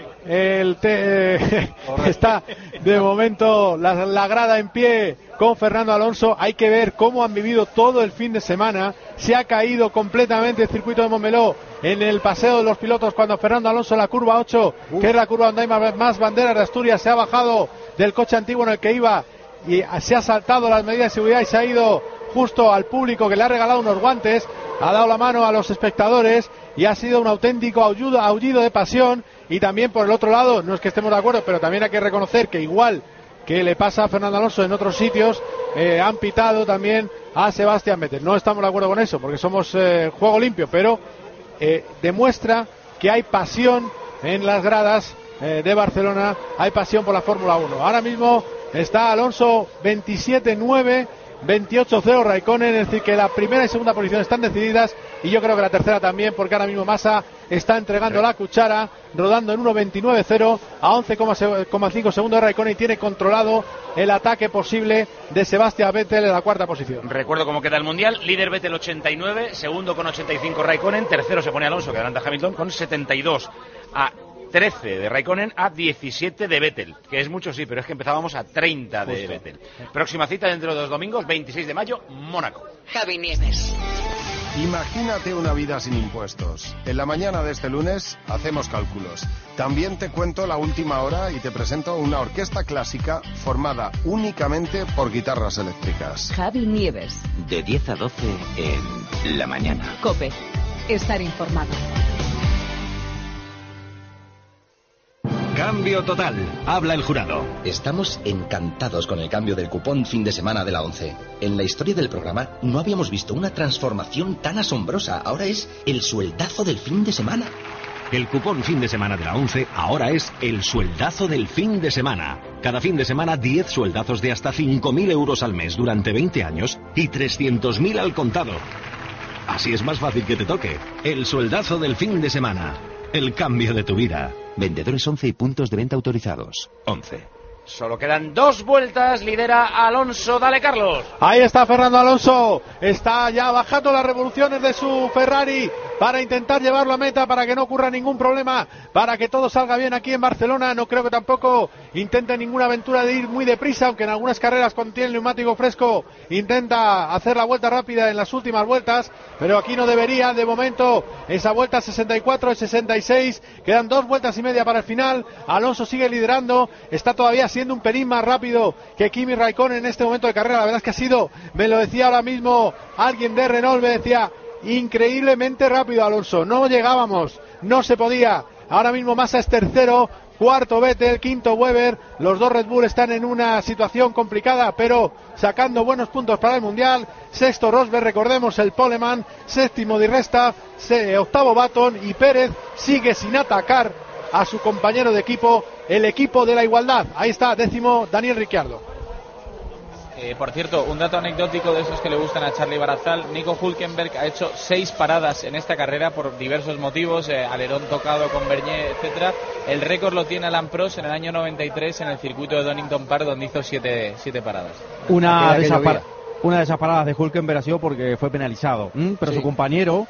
Speaker 2: el te, eh, está de momento la, la grada en pie con Fernando Alonso. Hay que ver cómo han vivido todo el fin de semana. Se ha caído completamente el circuito de Montmeló en el paseo de los pilotos cuando Fernando Alonso en la curva ocho, uh. que es la curva donde hay más, más banderas de Asturias, se ha bajado del coche antiguo en el que iba y se ha saltado las medidas de seguridad y se ha ido justo al público, que le ha regalado unos guantes, ha dado la mano a los espectadores y ha sido un auténtico aullido, aullido de pasión. Y también por el otro lado, no es que estemos de acuerdo, pero también hay que reconocer que igual que le pasa a Fernando Alonso en otros sitios, eh, han pitado también a Sebastián Vettel. No estamos de acuerdo con eso porque somos eh, juego limpio, pero eh, demuestra que hay pasión en las gradas eh, de Barcelona, hay pasión por la Fórmula uno. Ahora mismo está Alonso veintisiete nueve, veintiocho cero Raikkonen, es decir que la primera y segunda posición están decididas y yo creo que la tercera también, porque ahora mismo Massa está entregando la cuchara, rodando en uno veintinueve cero a once coma cinco segundos de Raikkonen y tiene controlado el ataque posible de Sebastián Vettel en la cuarta posición.
Speaker 1: Recuerdo cómo queda el Mundial: líder Vettel ochenta y nueve, segundo con ochenta y cinco Raikkonen, tercero se pone Alonso que adelanta a Hamilton con setenta y dos, a trece de Raikkonen a diecisiete de Vettel, que es mucho sí, pero es que empezábamos a treinta de Justo. Vettel. Próxima cita dentro de dos domingos, veintiséis de mayo, Mónaco.
Speaker 20: Javi Nieves.
Speaker 21: Imagínate una vida sin impuestos. En la mañana de este lunes hacemos cálculos. También te cuento la última hora y te presento una orquesta clásica formada únicamente por guitarras eléctricas.
Speaker 20: Javi Nieves.
Speaker 16: De diez a doce en la mañana.
Speaker 20: COPE. Estar informado.
Speaker 5: Cambio total. Habla el jurado.
Speaker 22: Estamos encantados con el cambio del cupón fin de semana de la ONCE. En la historia del programa no habíamos visto una transformación tan asombrosa. Ahora es el sueldazo del fin de semana.
Speaker 5: El cupón fin de semana de la ONCE ahora es el sueldazo del fin de semana. Cada fin de semana diez sueldazos de hasta cinco mil euros al mes durante veinte años y trescientos mil al contado. Así es más fácil que te toque. El sueldazo del fin de semana. El cambio de tu vida.
Speaker 22: Vendedores ONCE y puntos de venta autorizados.
Speaker 5: ONCE.
Speaker 1: Solo quedan dos vueltas, lidera Alonso. Dale, Carlos.
Speaker 2: Ahí está Fernando Alonso, está ya bajando las revoluciones de su Ferrari para intentar llevarlo a meta, para que no ocurra ningún problema, para que todo salga bien aquí en Barcelona. No creo que tampoco intente ninguna aventura de ir muy deprisa, aunque en algunas carreras cuando tiene el neumático fresco intenta hacer la vuelta rápida en las últimas vueltas, pero aquí no debería. De momento esa vuelta sesenta y cuatro y sesenta y seis, quedan dos vueltas y media para el final. Alonso sigue liderando, está todavía siendo un pelín más rápido que Kimi Raikkonen en este momento de carrera. La verdad es que ha sido, me lo decía ahora mismo alguien de Renault, me decía, increíblemente rápido Alonso, no llegábamos, no se podía. Ahora mismo Massa es tercero, cuarto Vettel, quinto Webber. Los dos Red Bull están en una situación complicada, pero sacando buenos puntos para el Mundial. Sexto Rosberg, recordemos, el poleman. Séptimo Di Resta, octavo Baton, y Pérez sigue sin atacar a su compañero de equipo, el equipo de la igualdad. Ahí está, décimo Daniel Ricciardo.
Speaker 6: Eh, por cierto, un dato anecdótico de esos que le gustan a Charlie Barazal: Nico Hülkenberg ha hecho seis paradas en esta carrera por diversos motivos, eh, alerón tocado con Bernier, etcétera. El récord lo tiene Alain Prost en el año noventa y tres en el circuito de Donington Park, donde hizo siete, siete paradas.
Speaker 7: Una de, esas par- una de esas paradas de Hülkenberg ha sido porque fue penalizado, ¿m? pero sí. Su compañero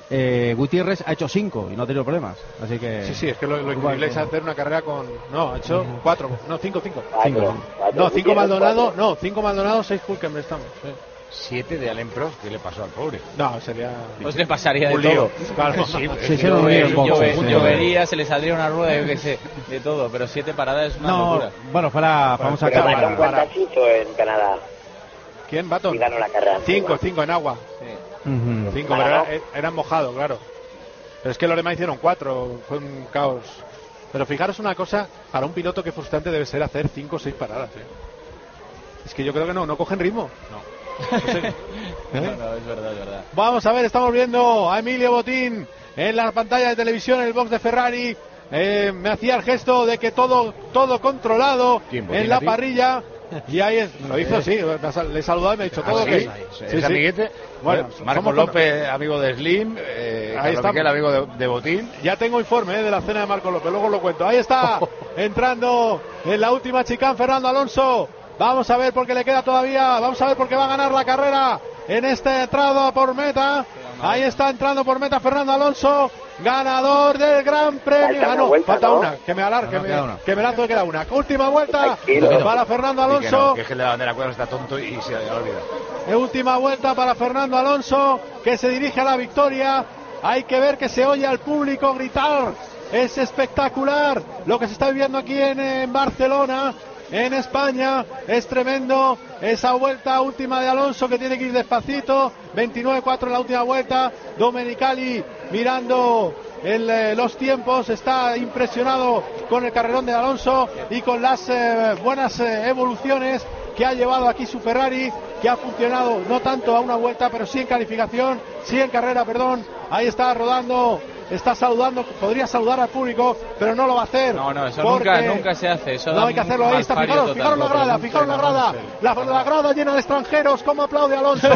Speaker 7: eh, Gutiérrez ha hecho cinco y no ha tenido problemas. Así que
Speaker 2: sí, sí, es que lo, lo increíble es hacer una carrera con... No, ha hecho
Speaker 7: Uh-huh.
Speaker 2: cuatro, no, cinco, cinco.
Speaker 4: Cuatro. Cuatro.
Speaker 2: No, cinco
Speaker 4: Gutiérrez,
Speaker 2: Maldonado,
Speaker 4: cuatro.
Speaker 2: no, cinco Maldonado, seis Hulkenberg estamos. Sí.
Speaker 1: Siete de Alain Prost, ¿qué le pasó al pobre?
Speaker 2: No, sería...
Speaker 6: Pues le pasaría de
Speaker 1: Un lío.
Speaker 6: todo.
Speaker 1: Claro.
Speaker 6: Sí,
Speaker 7: Sí,
Speaker 6: es
Speaker 7: se
Speaker 6: que
Speaker 7: lo
Speaker 6: llover-
Speaker 7: un lío en
Speaker 6: llover-
Speaker 7: boxes, sí.
Speaker 6: llovería, se le saldría una rueda, yo qué sé, de todo. Pero siete paradas es una
Speaker 7: no,
Speaker 6: locura.
Speaker 7: bueno, fue la famosa
Speaker 4: Pero
Speaker 7: carrera.
Speaker 4: Baton, ¿cuántas hizo en Canadá?
Speaker 2: ¿Quién, Baton?
Speaker 4: Y ganó la carrera.
Speaker 2: Cinco, cinco en agua.
Speaker 7: Ujú.
Speaker 2: Cinco, pero era, eran mojados, claro. Pero es que los demás hicieron cuatro, fue un caos. Pero fijaros una cosa, para un piloto que frustrante debe ser hacer cinco o seis paradas. ¿eh? Es que yo creo que no, no cogen ritmo. No. No sé. ¿Eh?
Speaker 6: No, no, es verdad, es verdad.
Speaker 2: Vamos a ver, estamos viendo a Emilio Botín en la pantalla de televisión, en el box de Ferrari. Eh, me hacía el gesto de que todo todo controlado
Speaker 1: ¿Quién, Botín,
Speaker 2: en la
Speaker 1: a ti?
Speaker 2: parrilla. Y ahí es, lo hizo, sí, le he saludado y me ha dicho todo
Speaker 1: ¿Ah, sí?
Speaker 2: ok.
Speaker 1: ¿Es amiguete?
Speaker 2: Bueno,
Speaker 1: Marco
Speaker 2: somos
Speaker 1: López, amigo de Slim, eh,
Speaker 2: Ahí
Speaker 1: Carlos
Speaker 2: estamos.
Speaker 1: Miquel, amigo de, de Botín.
Speaker 2: Ya tengo informe eh, de la cena de Marco López, luego lo cuento. Ahí está, entrando en la última chicane Fernando Alonso. Vamos a ver por qué le queda todavía, vamos a ver por qué va a ganar la carrera en este entrada por meta. Ahí está entrando por meta Fernando Alonso, ganador del Gran Premio.
Speaker 4: Falta
Speaker 2: Ah,
Speaker 4: una
Speaker 2: no,
Speaker 4: vuelta,
Speaker 2: falta
Speaker 4: ¿no?
Speaker 2: una, que me alargue,
Speaker 7: No, no,
Speaker 2: que,
Speaker 7: queda
Speaker 2: me,
Speaker 7: una.
Speaker 2: que me lanzo que queda una. Última vuelta
Speaker 4: Tranquilo.
Speaker 2: para Fernando
Speaker 1: Y que
Speaker 2: Alonso.
Speaker 1: no, que es que el de la bandera cuadra está tonto y se le olvida.
Speaker 2: Última vuelta para Fernando Alonso, que se dirige a la victoria. Hay que ver que se oye al público gritar. Es espectacular lo que se está viviendo aquí en, en Barcelona, en España. Es tremendo esa vuelta última de Alonso, que tiene que ir despacito. veintinueve cuatro en la última vuelta. Domenicali mirando el, eh, los tiempos, está impresionado con el carrerón de Alonso y con las eh, buenas eh, evoluciones que ha llevado aquí su Ferrari, que ha funcionado no tanto a una vuelta, pero sí en calificación, sí en carrera, perdón. Ahí está rodando, está saludando, podría saludar al público, pero no lo va a hacer.
Speaker 6: No, no, eso
Speaker 2: porque
Speaker 6: nunca, nunca se hace. Eso
Speaker 2: no
Speaker 6: da
Speaker 2: hay que
Speaker 6: un
Speaker 2: hacerlo. Ahí está,
Speaker 6: malpario
Speaker 2: fijaros,
Speaker 6: total.
Speaker 2: fijaros la grada, fijaros la grada, la, la grada llena de extranjeros, cómo aplaude Alonso.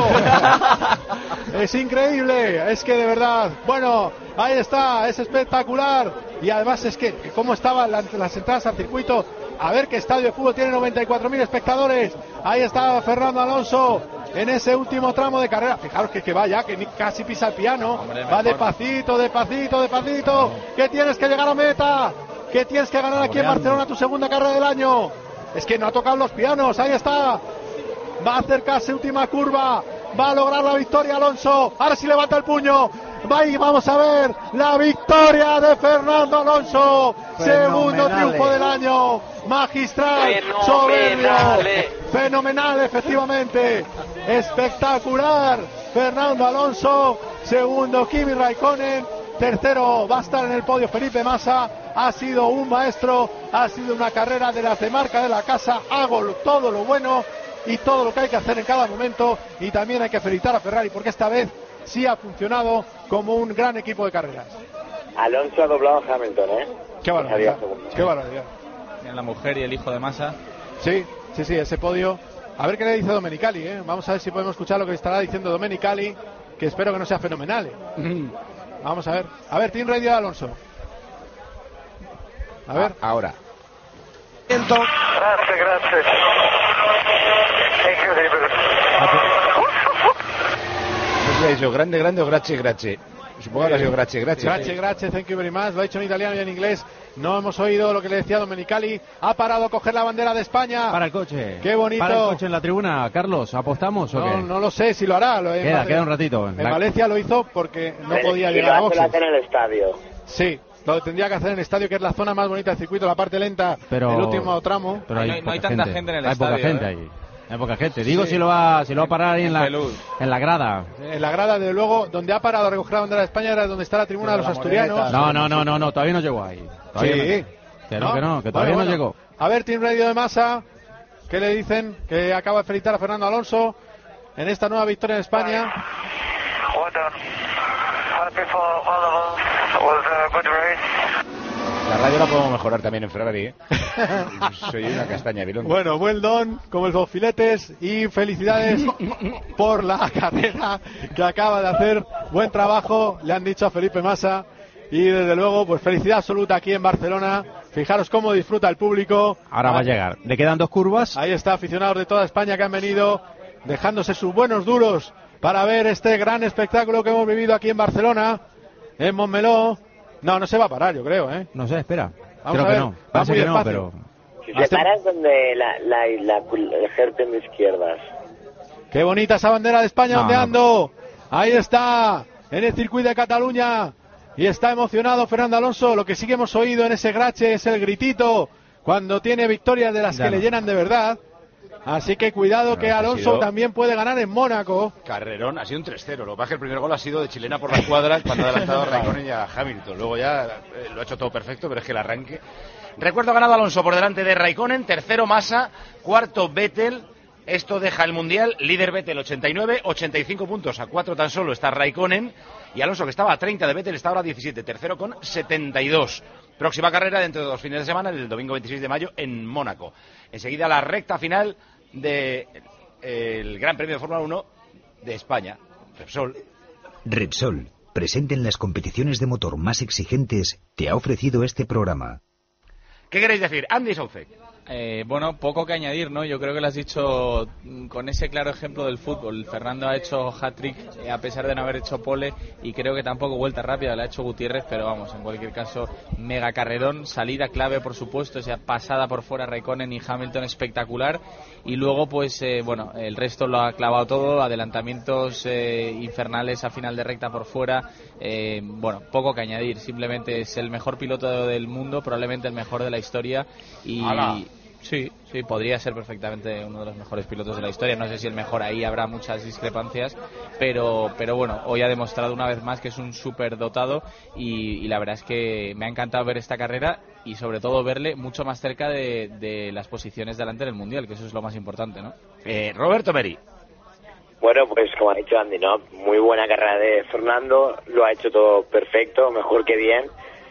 Speaker 2: Es increíble, es que de verdad, bueno, ahí está, es espectacular. Y además es que, cómo estaban las, las entradas al circuito. A ver qué estadio de fútbol tiene noventa y cuatro mil espectadores. Ahí está Fernando Alonso en ese último tramo de carrera. Fijaros que, que va ya, que ni casi pisa el piano.
Speaker 6: Hombre,
Speaker 2: va
Speaker 6: mejor.
Speaker 2: despacito, despacito, despacito. Que tienes que llegar a meta. Que tienes que ganar aquí en Barcelona tu segunda carrera del año. Es que no ha tocado los pianos. Ahí está. Va a acercarse, última curva. Va a lograr la victoria Alonso. Ahora sí levanta el puño. Va y vamos a ver la victoria de Fernando Alonso. Segundo triunfo del año. Magistral, soberbio, fenomenal, efectivamente. Espectacular. Fernando Alonso. Segundo Kimi Raikkonen. Tercero va a estar en el podio Felipe Massa. Ha sido un maestro. Ha sido una carrera de las de marca de la casa. Hago todo lo bueno y todo lo que hay que hacer en cada momento. Y también hay que felicitar a Ferrari porque esta vez sí ha funcionado como un gran equipo de carreras.
Speaker 4: Alonso ha doblado a Hamilton, ¿eh?
Speaker 2: Qué barbaridad, qué barbaridad.
Speaker 6: Tiene la mujer y el hijo de Massa.
Speaker 2: Sí, sí, sí, ese podio. A ver qué le dice Domenicali, ¿eh? Vamos a ver si podemos escuchar lo que estará diciendo Domenicali, que espero que no sea fenomenal. ¿eh? Vamos a ver. A ver, Team Radio de Alonso. A ver.
Speaker 1: Ah, ahora.
Speaker 14: Grazie, grazie. Incredibile.
Speaker 1: No sé si ha dicho grande, grande o grache, grache. Supongo que ha sido grache, grache.
Speaker 2: Grazie, grazie, thank you very much. Lo ha dicho en italiano y en inglés. No hemos oído lo que le decía Domenicali. Ha parado a coger la bandera de España.
Speaker 7: Para el coche.
Speaker 2: Qué bonito.
Speaker 7: Para el coche en la tribuna. Carlos, ¿apostamos o qué?
Speaker 2: No, no lo sé si lo hará. Lo,
Speaker 7: Queda,
Speaker 2: en,
Speaker 7: queda un ratito.
Speaker 2: En
Speaker 7: La-
Speaker 2: Valencia lo hizo porque no
Speaker 4: Pero
Speaker 2: podía
Speaker 4: si
Speaker 2: llegar a
Speaker 4: lo hace, lo
Speaker 2: boxes.
Speaker 4: hace en el estadio.
Speaker 2: Sí, lo tendría que hacer en el estadio, que es la zona más bonita del circuito, la parte lenta,
Speaker 7: Pero-
Speaker 2: el último tramo.
Speaker 7: Pero hay,
Speaker 6: No hay- no hay
Speaker 7: poca
Speaker 6: tanta
Speaker 7: gente.
Speaker 6: gente en el
Speaker 7: hay
Speaker 6: estadio,
Speaker 7: poca gente
Speaker 6: ¿eh?
Speaker 7: ahí. Hay poca gente. Digo
Speaker 2: Sí.
Speaker 7: si lo va si lo va a parar ahí en la,
Speaker 6: Pelud.
Speaker 7: en la grada.
Speaker 2: En la grada, de luego, donde ha parado a recoger la bandera de España era donde está la tribuna de los asturianos.
Speaker 7: No, no, no, no, no, todavía no llegó ahí. Todavía
Speaker 2: Sí.
Speaker 7: no. Que no, que no, que todavía
Speaker 2: Bueno,
Speaker 7: no
Speaker 2: bueno.
Speaker 7: llegó.
Speaker 2: A ver, Team Radio de Massa, ¿qué le dicen? Que acaba de felicitar a Fernando Alonso en esta nueva victoria en España.
Speaker 14: Well done. Happy for all of us. It was a good race.
Speaker 1: La radio la podemos mejorar también en Ferrari, ¿eh? Soy una castaña, Vilón.
Speaker 2: Bueno, well done, como el dos filetes, y felicidades por la carrera que acaba de hacer. Buen trabajo, le han dicho a Felipe Massa, y desde luego, pues felicidad absoluta aquí en Barcelona. Fijaros cómo disfruta el público.
Speaker 7: Ahora va a llegar. Le quedan dos curvas.
Speaker 2: Ahí está, aficionados de toda España que han venido dejándose sus buenos duros para ver este gran espectáculo que hemos vivido aquí en Barcelona, en Montmeló. No, no se va a parar, yo creo, ¿eh?
Speaker 7: No sé, espera.
Speaker 2: Vamos
Speaker 7: creo
Speaker 2: a ver.
Speaker 7: que no.
Speaker 2: Va
Speaker 7: Parece
Speaker 2: muy
Speaker 7: que no,
Speaker 2: despacio.
Speaker 7: pero...
Speaker 4: Si te paras donde la, la, la, el ejército de izquierdas.
Speaker 2: Qué bonita esa bandera de España
Speaker 7: No,
Speaker 2: ondeando. Ahí está, en el circuito de Cataluña. Y está emocionado Fernando Alonso. Lo que sí que hemos oído en ese grache es el gritito cuando tiene victorias de las
Speaker 1: Ya
Speaker 2: que
Speaker 1: no.
Speaker 2: le llenan de verdad. Así que cuidado,
Speaker 1: Bueno,
Speaker 2: que
Speaker 1: ha
Speaker 2: Alonso
Speaker 1: sido-
Speaker 2: también puede ganar en Mónaco.
Speaker 1: Carrerón, ha sido un tres cero. Lo que pasa es que el primer gol ha sido de chilena por la cuadra cuando ha adelantado a Raikkonen y a Hamilton. Luego ya eh, lo ha hecho todo perfecto, pero es que el arranque... Recuerdo, ha ganado Alonso por delante de Raikkonen, tercero Massa, cuarto Vettel. Esto deja el Mundial, líder Vettel ochenta y nueve, ochenta y cinco puntos, a cuatro tan solo está Raikkonen. Y Alonso, que estaba a treinta de Vettel, está ahora a diecisiete, tercero con setenta y dos. Próxima carrera dentro de dos fines de semana, el domingo veintiséis de mayo en Mónaco. Enseguida la recta final del Gran Premio de Fórmula uno de España, Repsol.
Speaker 9: Repsol, presente en las competiciones de motor más exigentes, te ha ofrecido este programa.
Speaker 1: ¿Qué queréis decir? Andy Soucek.
Speaker 6: Eh, bueno, poco que añadir, ¿no? Yo creo que lo has dicho mm, con ese claro ejemplo del fútbol. Fernando ha hecho hat-trick eh, a pesar de no haber hecho pole, y creo que tampoco vuelta rápida la ha hecho Gutiérrez, pero vamos, en cualquier caso, mega carrerón, salida clave, por supuesto, esa pasada por fuera Raikkonen y Hamilton espectacular, y luego, pues, eh, bueno, el resto lo ha clavado todo, adelantamientos eh, infernales a final de recta por fuera, eh, bueno, poco que añadir, simplemente es el mejor piloto del mundo, probablemente el mejor de la historia, y...
Speaker 1: ¡Hala!
Speaker 6: Sí, sí, podría ser perfectamente uno de los mejores pilotos de la historia. No sé si el mejor, ahí habrá muchas discrepancias, pero pero bueno, hoy ha demostrado una vez más que es un súper dotado, y, y la verdad es que me ha encantado ver esta carrera y sobre todo verle mucho más cerca de, de las posiciones delante del Mundial, que eso es lo más importante, ¿no?
Speaker 1: Eh, Roberto Meri.
Speaker 4: Bueno, pues como ha dicho Andy, ¿no? Muy buena carrera de Fernando, lo ha hecho todo perfecto, mejor que bien.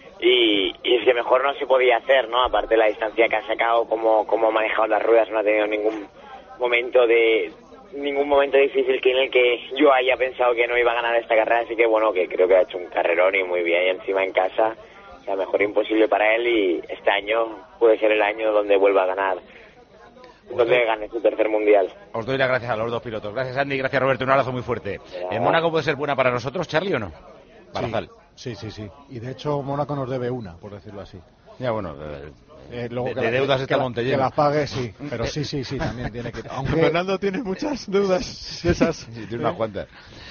Speaker 4: Y, y es que mejor no se podía hacer, ¿no? Aparte de la distancia que ha sacado, cómo, cómo ha manejado las ruedas, no ha tenido ningún momento de ningún momento difícil que en el que yo haya pensado que no iba a ganar esta carrera, así que bueno, que creo que ha hecho un carrerón y muy bien, y encima en casa, o sea, mejor imposible para él, y este año puede ser el año donde vuelva a ganar, donde gane su tercer mundial.
Speaker 1: Os doy las gracias a los dos pilotos. Gracias, Andy, gracias, Roberto, un abrazo muy fuerte. ¿En Mónaco puede ser buena para nosotros, Charlie, o no? Barazal.
Speaker 3: Sí, sí, sí. Y de hecho Mónaco nos debe una, por decirlo así.
Speaker 1: Ya, bueno, eh,
Speaker 3: Eh, luego
Speaker 1: de,
Speaker 3: que
Speaker 1: de
Speaker 3: la-
Speaker 1: deudas
Speaker 3: que
Speaker 1: está
Speaker 3: la-
Speaker 1: Montellano.
Speaker 3: Que las pague, sí. Pero sí, sí, sí, también tiene que... Aunque
Speaker 2: Fernando tiene muchas dudas de esas.
Speaker 1: Sí, tiene unas cuantas.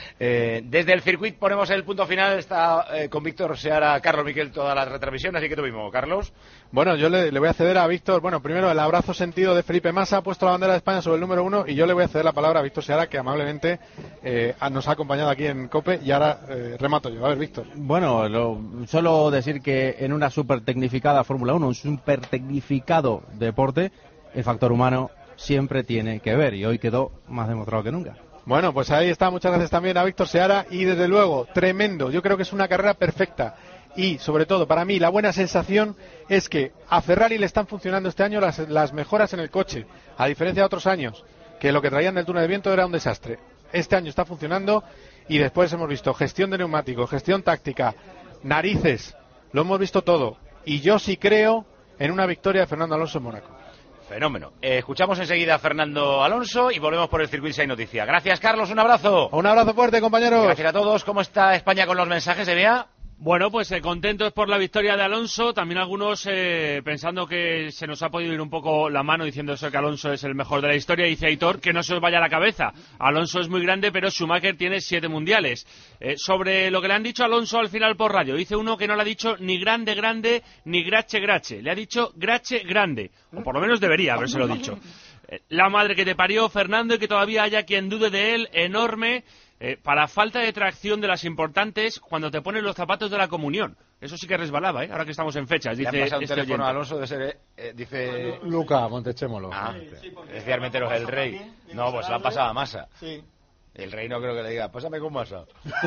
Speaker 1: Eh, desde el circuito ponemos el punto final. Está eh, con Víctor Seara, Carlos Miquel, toda la retransmisión. Así que tú mismo, Carlos.
Speaker 2: Bueno, yo le, le voy a ceder a Víctor, bueno, primero el abrazo sentido de Felipe Massa, ha puesto la bandera de España sobre el número uno, y yo le voy a ceder la palabra a Víctor Seara, que amablemente eh, a- nos ha acompañado aquí en COPE, y ahora eh, remato yo. A ver, Víctor.
Speaker 7: Bueno, lo- solo decir que en una super tecnificada Fórmula uno, un super tecnificado deporte, el factor humano siempre tiene que ver, y hoy quedó más demostrado que nunca.
Speaker 2: Bueno, pues ahí está, muchas gracias también a Víctor Seara, y desde luego, tremendo, yo creo que es una carrera perfecta, y sobre todo, para mí, la buena sensación es que a Ferrari le están funcionando este año las, las mejoras en el coche, a diferencia de otros años, que lo que traían del túnel de viento era un desastre. Este año está funcionando, y después hemos visto gestión de neumáticos, gestión táctica, narices, lo hemos visto todo, y yo sí creo en una victoria de Fernando Alonso en Mónaco.
Speaker 1: Fenómeno. Eh, escuchamos enseguida a Fernando Alonso y volvemos por el circuito si hay noticia. Gracias, Carlos. Un abrazo.
Speaker 2: Un abrazo fuerte, compañeros.
Speaker 1: Gracias a todos. ¿Cómo está España con los mensajes, Evia?
Speaker 10: Bueno, pues eh, contentos por la victoria de Alonso, también algunos eh, pensando que se nos ha podido ir un poco la mano diciendo eso, que Alonso es el mejor de la historia. Dice Aitor que no se os vaya a la cabeza, Alonso es muy grande, pero Schumacher tiene siete mundiales. Eh, sobre lo que le han dicho a Alonso al final por radio, dice uno que no le ha dicho ni grande grande ni grache grache, le ha dicho grache grande, o por lo menos debería habérselo dicho. Eh, la madre que te parió, Fernando, y que todavía haya quien dude de él, enorme. Eh, para falta de tracción de las importantes cuando te ponen los zapatos de la comunión. Eso sí que resbalaba, ¿eh? Ahora que estamos en fechas, dice
Speaker 1: Le han pasado un
Speaker 10: este
Speaker 1: teléfono
Speaker 10: oyente.
Speaker 1: a Alonso de ser, eh, eh, dice...
Speaker 3: Luca, Montechémolo.
Speaker 1: Ah, decía Armenteros, el rey. No, pues se la han pasado a Massa.
Speaker 3: Sí.
Speaker 1: El rey no creo que le diga, pásame con Massa.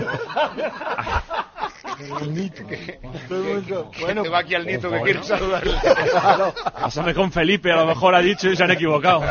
Speaker 3: El Nito.
Speaker 1: Bueno, tengo aquí al nieto que quiere saludarle.
Speaker 10: Pásame con Felipe, a lo mejor ha dicho y se han equivocado.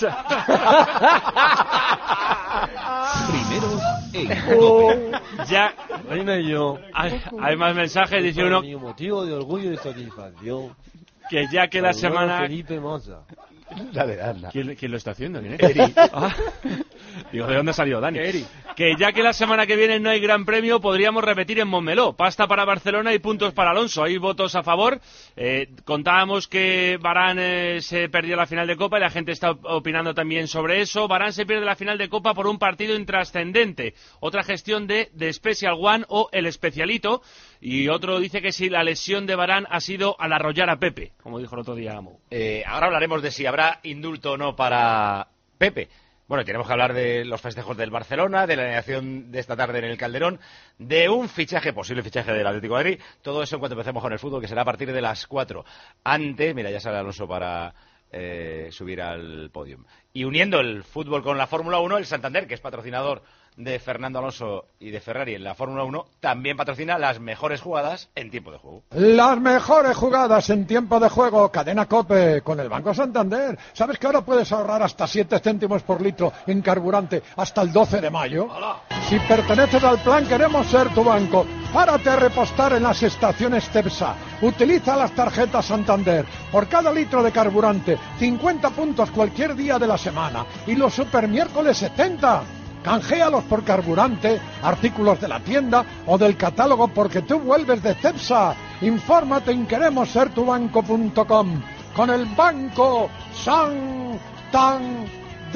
Speaker 5: Primero en
Speaker 10: Ya, hay, hay más mensajes, dice uno
Speaker 23: motivo de orgullo y satisfacción.
Speaker 10: que ya que la
Speaker 23: Saludar a
Speaker 10: semana...
Speaker 23: Felipe Massa.
Speaker 1: Dale, anda.
Speaker 10: ¿Quién, quién lo está haciendo? ¿Quién es?
Speaker 1: Eri.
Speaker 10: Ah. Digo, ¿de dónde ha salido Dani?
Speaker 1: Eri.
Speaker 10: que ya que la semana que viene no hay Gran Premio, podríamos repetir en Montmeló. Pasta para Barcelona y puntos para Alonso. Hay votos a favor. Eh, contábamos que Varane eh, se perdió la final de Copa y la gente está opinando también sobre eso. Varane se pierde la final de Copa por un partido intrascendente. Otra gestión de The Special One o El Especialito. Y otro dice que si la lesión de Varane ha sido al arrollar a Pepe, como dijo el otro día Amo.
Speaker 1: Eh, ahora hablaremos de si habrá indulto o no para Pepe. Bueno, tenemos que hablar de los festejos del Barcelona, de la alineación de esta tarde en el Calderón, de un fichaje, posible fichaje del Atlético de Madrid. Todo eso en cuanto empecemos con el fútbol, que será a partir de las cuatro. Antes, mira, ya sale Alonso para eh, subir al podio. Y uniendo el fútbol con la Fórmula uno, el Santander, que es patrocinador de Fernando Alonso y de Ferrari en la Fórmula uno, también patrocina las mejores jugadas en tiempo de juego.
Speaker 12: Las mejores jugadas en tiempo de juego, Cadena COPE, con el Banco Santander. ¿Sabes que ahora puedes ahorrar hasta siete céntimos por litro en carburante hasta el doce de mayo? ¡Hola! Si perteneces al plan Queremos Ser Tu Banco, párate a repostar en las estaciones Cepsa. Utiliza las tarjetas Santander. Por cada litro de carburante, cincuenta puntos cualquier día de la semana. Y los super miércoles setenta. Canjéalos por carburante, artículos de la tienda o del catálogo porque tú vuelves de Cepsa. Infórmate en queremos ser tu banco punto com. Con el Banco Santander.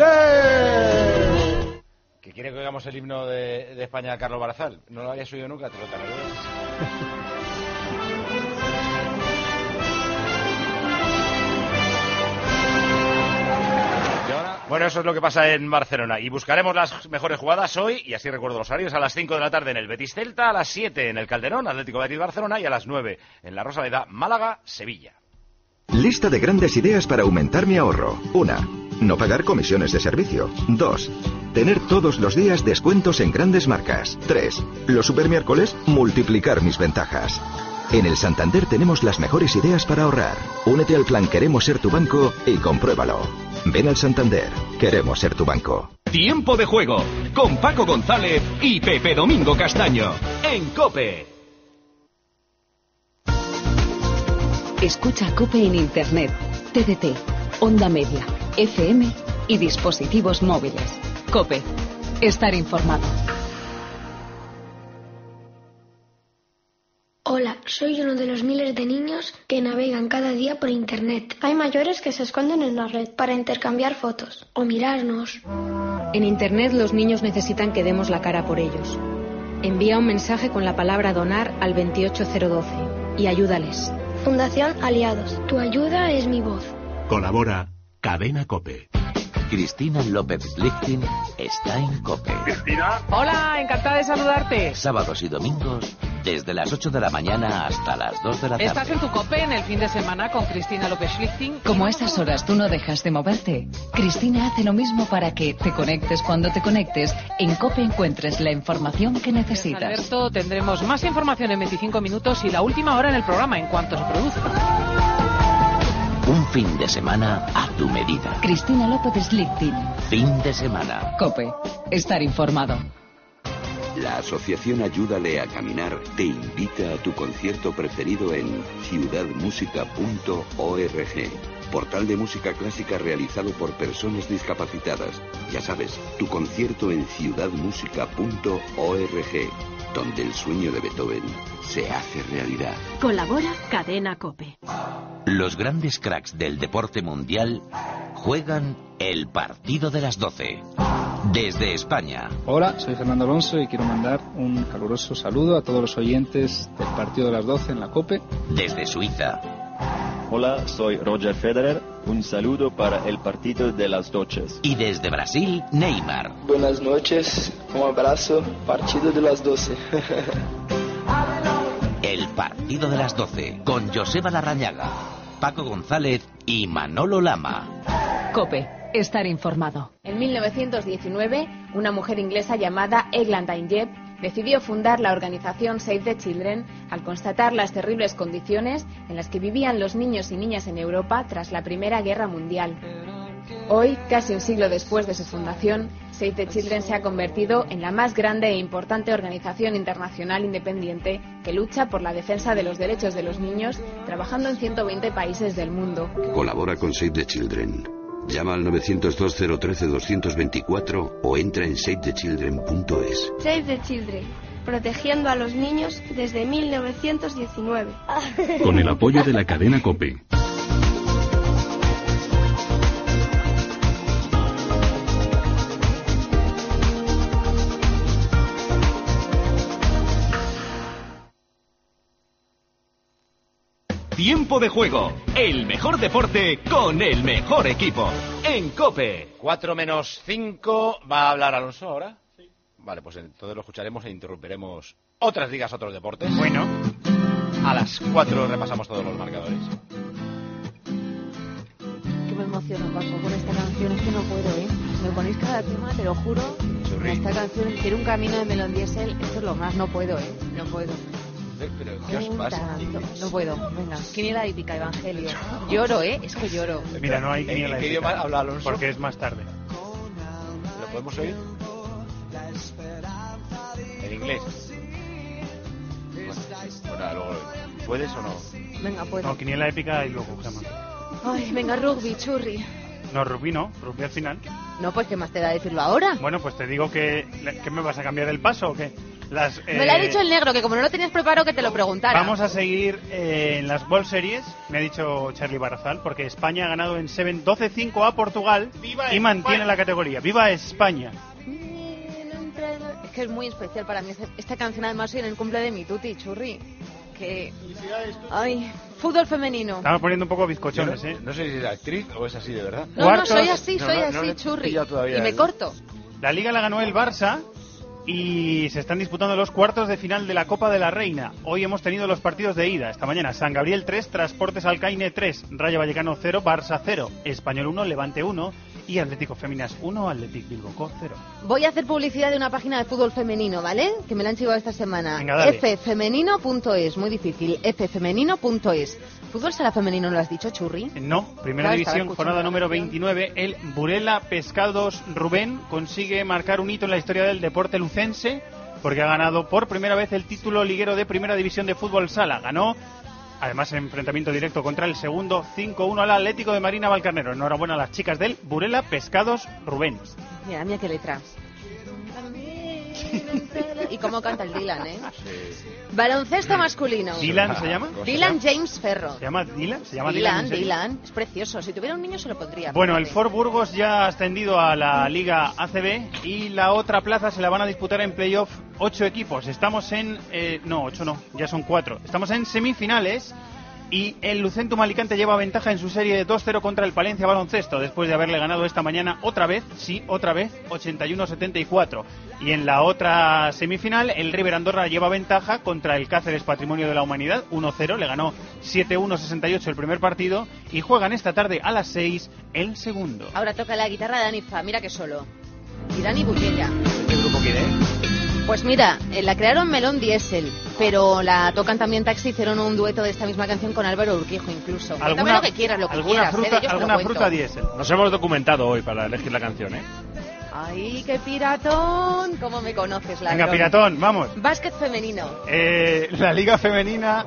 Speaker 1: ¿Que quiere que oigamos el himno de, de España a Carlos Barazal? ¿No lo habías oído nunca? Te lo tarareas. Bueno, eso es lo que pasa en Barcelona. Y buscaremos las mejores jugadas hoy, y así recuerdo los horarios, a las cinco de la tarde en el Betis Celta, a las siete en el Calderón, Atlético de Madrid-Barcelona, y a las nueve en la Rosaleda, Málaga-Sevilla.
Speaker 13: Lista de grandes ideas para aumentar mi ahorro. Una, no pagar comisiones de servicio. Dos, tener todos los días descuentos en grandes marcas. Tres, los supermiércoles, multiplicar mis ventajas. En el Santander tenemos las mejores ideas para ahorrar. Únete al plan Queremos Ser Tu Banco y compruébalo. Ven al Santander. Queremos ser tu banco.
Speaker 11: Tiempo de juego con Paco González y Pepe Domingo Castaño en COPE.
Speaker 20: Escucha COPE en Internet, T D T, Onda Media, F M y dispositivos móviles. COPE. Estar informado.
Speaker 17: Hola, soy uno de los miles de niños que navegan cada día por Internet. Hay mayores que se esconden en la red para intercambiar fotos o mirarnos.
Speaker 18: En Internet los niños necesitan que demos la cara por ellos. Envía un mensaje con la palabra donar al veintiocho cero doce y ayúdales.
Speaker 17: Fundación Aliados. Tu ayuda es mi voz.
Speaker 24: Colabora Cadena COPE.
Speaker 16: Cristina López Lichting está en COPE.
Speaker 24: ¿Cristina?
Speaker 25: Hola, encantada de saludarte.
Speaker 16: Sábados y domingos, desde las ocho de la mañana hasta las dos de la tarde.
Speaker 25: Estás en tu COPE en el fin de semana con Cristina López Lichting.
Speaker 20: Como a esas horas tú no dejas de moverte, Cristina hace lo mismo para que te conectes cuando te conectes. En COPE encuentres la información que necesitas.
Speaker 25: Alberto, tendremos más información en veinticinco minutos y la última hora en el programa en cuanto se produzca.
Speaker 16: Un fin de semana a tu medida.
Speaker 20: Cristina López Lichting.
Speaker 16: Fin de semana.
Speaker 20: COPE. Estar informado.
Speaker 26: La asociación Ayúdale a Caminar te invita a tu concierto preferido en ciudad música punto org. Portal de música clásica realizado por personas discapacitadas. Ya sabes, tu concierto en ciudad música punto org, donde el sueño de Beethoven se hace realidad.
Speaker 20: Colabora Cadena COPE.
Speaker 16: Los grandes cracks del deporte mundial juegan el partido de las doce. Desde España.
Speaker 27: Hola, soy Fernando Alonso y quiero mandar un caluroso saludo a todos los oyentes del partido de las doce en la COPE.
Speaker 16: Desde Suiza.
Speaker 28: Hola, soy Roger Federer. Un saludo para el partido de las doce.
Speaker 16: Y desde Brasil, Neymar.
Speaker 19: Buenas noches, un abrazo, partido de las doce.
Speaker 16: El partido de las doce, con Joseba Larrañaga, Paco González y Manolo Lama.
Speaker 20: COPE. Estar informado.
Speaker 29: En mil novecientos diecinueve, una mujer inglesa llamada Eglantine Jebb decidió fundar la organización Save the Children al constatar las terribles condiciones en las que vivían los niños y niñas en Europa tras la Primera Guerra Mundial. Hoy, casi un siglo después de su fundación, Save the Children se ha convertido en la más grande e importante organización internacional independiente que lucha por la defensa de los derechos de los niños, trabajando en ciento veinte países del mundo.
Speaker 26: Colabora con Save the Children. Llama al nueve cero dos, cero uno tres, dos dos cuatro o entra en save the children punto es.
Speaker 17: Save the Children, protegiendo a los niños desde mil novecientos diecinueve.
Speaker 24: Con el apoyo de la cadena COPE.
Speaker 11: Tiempo de juego, el mejor deporte con el mejor equipo. En COPE.
Speaker 1: cuatro menos cinco. ¿Va a hablar Alonso ahora? Sí. Vale, pues entonces lo escucharemos e interrumpiremos otras ligas, otros deportes.
Speaker 10: Bueno.
Speaker 1: A las cuatro repasamos todos los marcadores.
Speaker 4: Que me emociona, Paco, con esta canción. Es que no puedo, ¿eh? Me ponéis cada tema, te lo juro.
Speaker 1: Churri.
Speaker 4: Esta canción, quiero un camino de melón diésel. Esto es lo más, no puedo, ¿eh? No puedo.
Speaker 1: Pero, ¿qué os pasa?
Speaker 4: No, no puedo, venga. Quiniela hípica, Evangelio. Lloro, ¿eh? Es que lloro.
Speaker 10: Mira, no hay quiniela
Speaker 1: ¿En qué
Speaker 10: hípica.
Speaker 1: idioma habla Alonso?
Speaker 10: Porque es más tarde.
Speaker 1: ¿Lo podemos oír? ¿En inglés? Bueno, bueno, luego, ¿puedes o no?
Speaker 4: Venga, puedo.
Speaker 10: No, quiniela épica y luego Gemma.
Speaker 4: Ay, venga, rugby, churri.
Speaker 10: No, rugby no, rugby al final.
Speaker 4: No, pues ¿qué más te da decirlo ahora?
Speaker 10: Bueno, pues te digo que... ¿Qué me vas a cambiar el paso o qué? Las, eh,
Speaker 4: me lo ha dicho el negro, que como no lo tenías preparado, que te lo preguntara.
Speaker 10: Vamos a seguir eh, en las World Series, me ha dicho Charlie Barrazal, porque España ha ganado en Seven doce cinco a Portugal y mantiene la categoría. ¡Viva España!
Speaker 4: Es que es muy especial para mí esta canción, además hoy en el cumple de mi tuti, churri. Que... Ay, fútbol femenino.
Speaker 10: Estamos poniendo un poco bizcochones,
Speaker 1: no,
Speaker 10: ¿eh?
Speaker 1: No sé si es actriz o es así de verdad.
Speaker 4: No,
Speaker 1: Cuartos,
Speaker 4: no, soy así, soy
Speaker 1: no, no,
Speaker 4: así,
Speaker 1: no
Speaker 4: churri.
Speaker 1: Y
Speaker 4: me
Speaker 1: el...
Speaker 4: corto.
Speaker 10: La Liga la ganó el Barça y se están disputando los cuartos de final de la Copa de la Reina. Hoy hemos tenido los partidos de ida. Esta mañana San Gabriel tres, Transportes Alcaine tres, Rayo Vallecano cero, Barça cero, Español uno, Levante uno y Atlético Féminas uno, Athletic Bilbao cero.
Speaker 4: Voy a hacer publicidad de una página de fútbol femenino, ¿vale? Que me la han chivado esta semana.
Speaker 10: Venga, dale.
Speaker 4: f femenino punto es, muy difícil. f femenino punto es. ¿Fútbol sala femenino lo has dicho, churri?
Speaker 10: No, primera
Speaker 4: Claro,
Speaker 10: división, jornada número veintinueve. El Burela Pescados Rubén consigue marcar un hito en la historia del deporte lucense, porque ha ganado por primera vez el título liguero de primera división de fútbol sala. Ganó, además, en enfrentamiento directo contra el segundo, cinco uno al Atlético de Marina Valcarnero. Enhorabuena a las chicas del Burela Pescados Rubén.
Speaker 4: Mira, mira qué letra. Y cómo canta el Dylan, ¿eh?
Speaker 1: Sí.
Speaker 4: Baloncesto masculino.
Speaker 10: ¿Dylan se llama?
Speaker 4: Dylan James Ferro.
Speaker 10: ¿Se llama Dylan? ¿Se llama
Speaker 4: Dylan,
Speaker 10: Dylan?
Speaker 4: Dylan. Es precioso. Si tuviera un niño se lo pondría.
Speaker 10: Bueno, el Ford Burgos ya ha ascendido a la Liga A C B y la otra plaza se la van a disputar en playoff ocho equipos. Estamos en... Eh, no, ocho no, ya son cuatro. Estamos en semifinales y el Lucentum Alicante lleva ventaja en su serie de dos cero contra el Palencia Baloncesto, después de haberle ganado esta mañana otra vez, sí, otra vez, ochenta y uno a setenta y cuatro. Y en la otra semifinal, el River Andorra lleva ventaja contra el Cáceres Patrimonio de la Humanidad, uno cero, le ganó siete uno sesenta y ocho el primer partido, y juegan esta tarde a las seis el segundo.
Speaker 4: Ahora toca la guitarra de Dani Fa, mira que solo. Y Dani Bullella.
Speaker 1: ¿Qué grupo quiere?
Speaker 4: Pues mira, eh, la crearon Melón Diesel, pero la tocan también Taxi, hicieron un dueto de esta misma canción con Álvaro Urquijo incluso. Cuéntame lo que quieras, lo que
Speaker 10: alguna
Speaker 4: quieras,
Speaker 10: fruta,
Speaker 4: eh, de ellos te lo
Speaker 10: alguna
Speaker 4: cuento.
Speaker 10: fruta diésel.
Speaker 6: Nos hemos documentado hoy para elegir la canción, ¿eh?
Speaker 4: Ay, qué piratón, cómo me conoces, ladrón.
Speaker 10: Venga, piratón, vamos.
Speaker 4: Básquet femenino.
Speaker 10: Eh, la Liga Femenina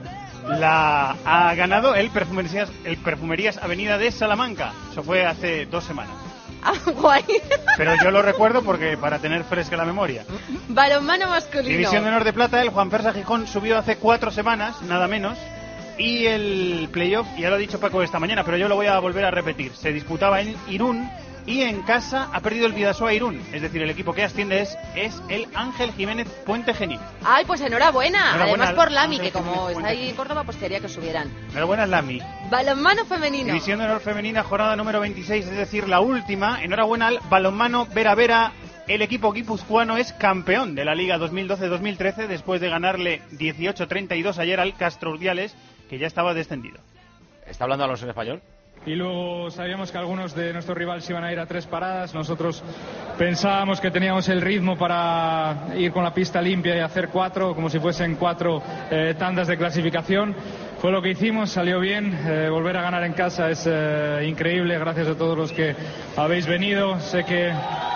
Speaker 10: la ha ganado el Perfumerías, el Perfumerías Avenida de Salamanca. Eso fue hace dos semanas.
Speaker 4: Ah, guay.
Speaker 10: Pero yo lo recuerdo porque para tener fresca la memoria.
Speaker 4: Balonmano masculino.
Speaker 10: División de Honor de Plata, el Juan Fersa Gijón subió hace cuatro semanas, nada menos. Y el playoff, ya lo ha dicho Paco esta mañana, pero yo lo voy a volver a repetir. Se disputaba en Irún y en casa ha perdido el Bidasoa Irún. Es decir, el equipo que asciende es, es el Ángel Jiménez Puente Genil.
Speaker 4: Ay, pues enhorabuena.
Speaker 10: Enhorabuena
Speaker 4: Además por
Speaker 10: al
Speaker 4: Lami,
Speaker 10: Ángel
Speaker 4: que como
Speaker 10: Jiménez
Speaker 4: está
Speaker 10: Puente
Speaker 4: ahí
Speaker 10: Genil.
Speaker 4: en Córdoba, pues quería que subieran.
Speaker 10: Enhorabuena, Lami.
Speaker 4: Balonmano femenino.
Speaker 10: División de Honor Femenina, jornada número veintiséis, es decir, la última. Enhorabuena al balonmano Vera Vera. El equipo guipuzcoano es campeón de la Liga dos mil doce dos mil trece después de ganarle dieciocho treinta y dos ayer al Castro Urdiales, que ya estaba descendido.
Speaker 1: ¿Está hablando Alonso en español?
Speaker 27: Y luego sabíamos que algunos de nuestros rivales iban a ir a tres paradas. Nosotros pensábamos que teníamos el ritmo para ir con la pista limpia y hacer cuatro, como si fuesen cuatro eh, tandas de clasificación. Fue lo que hicimos, salió bien. Eh, volver a ganar en casa es eh, increíble. Gracias a todos los que habéis venido. Sé que...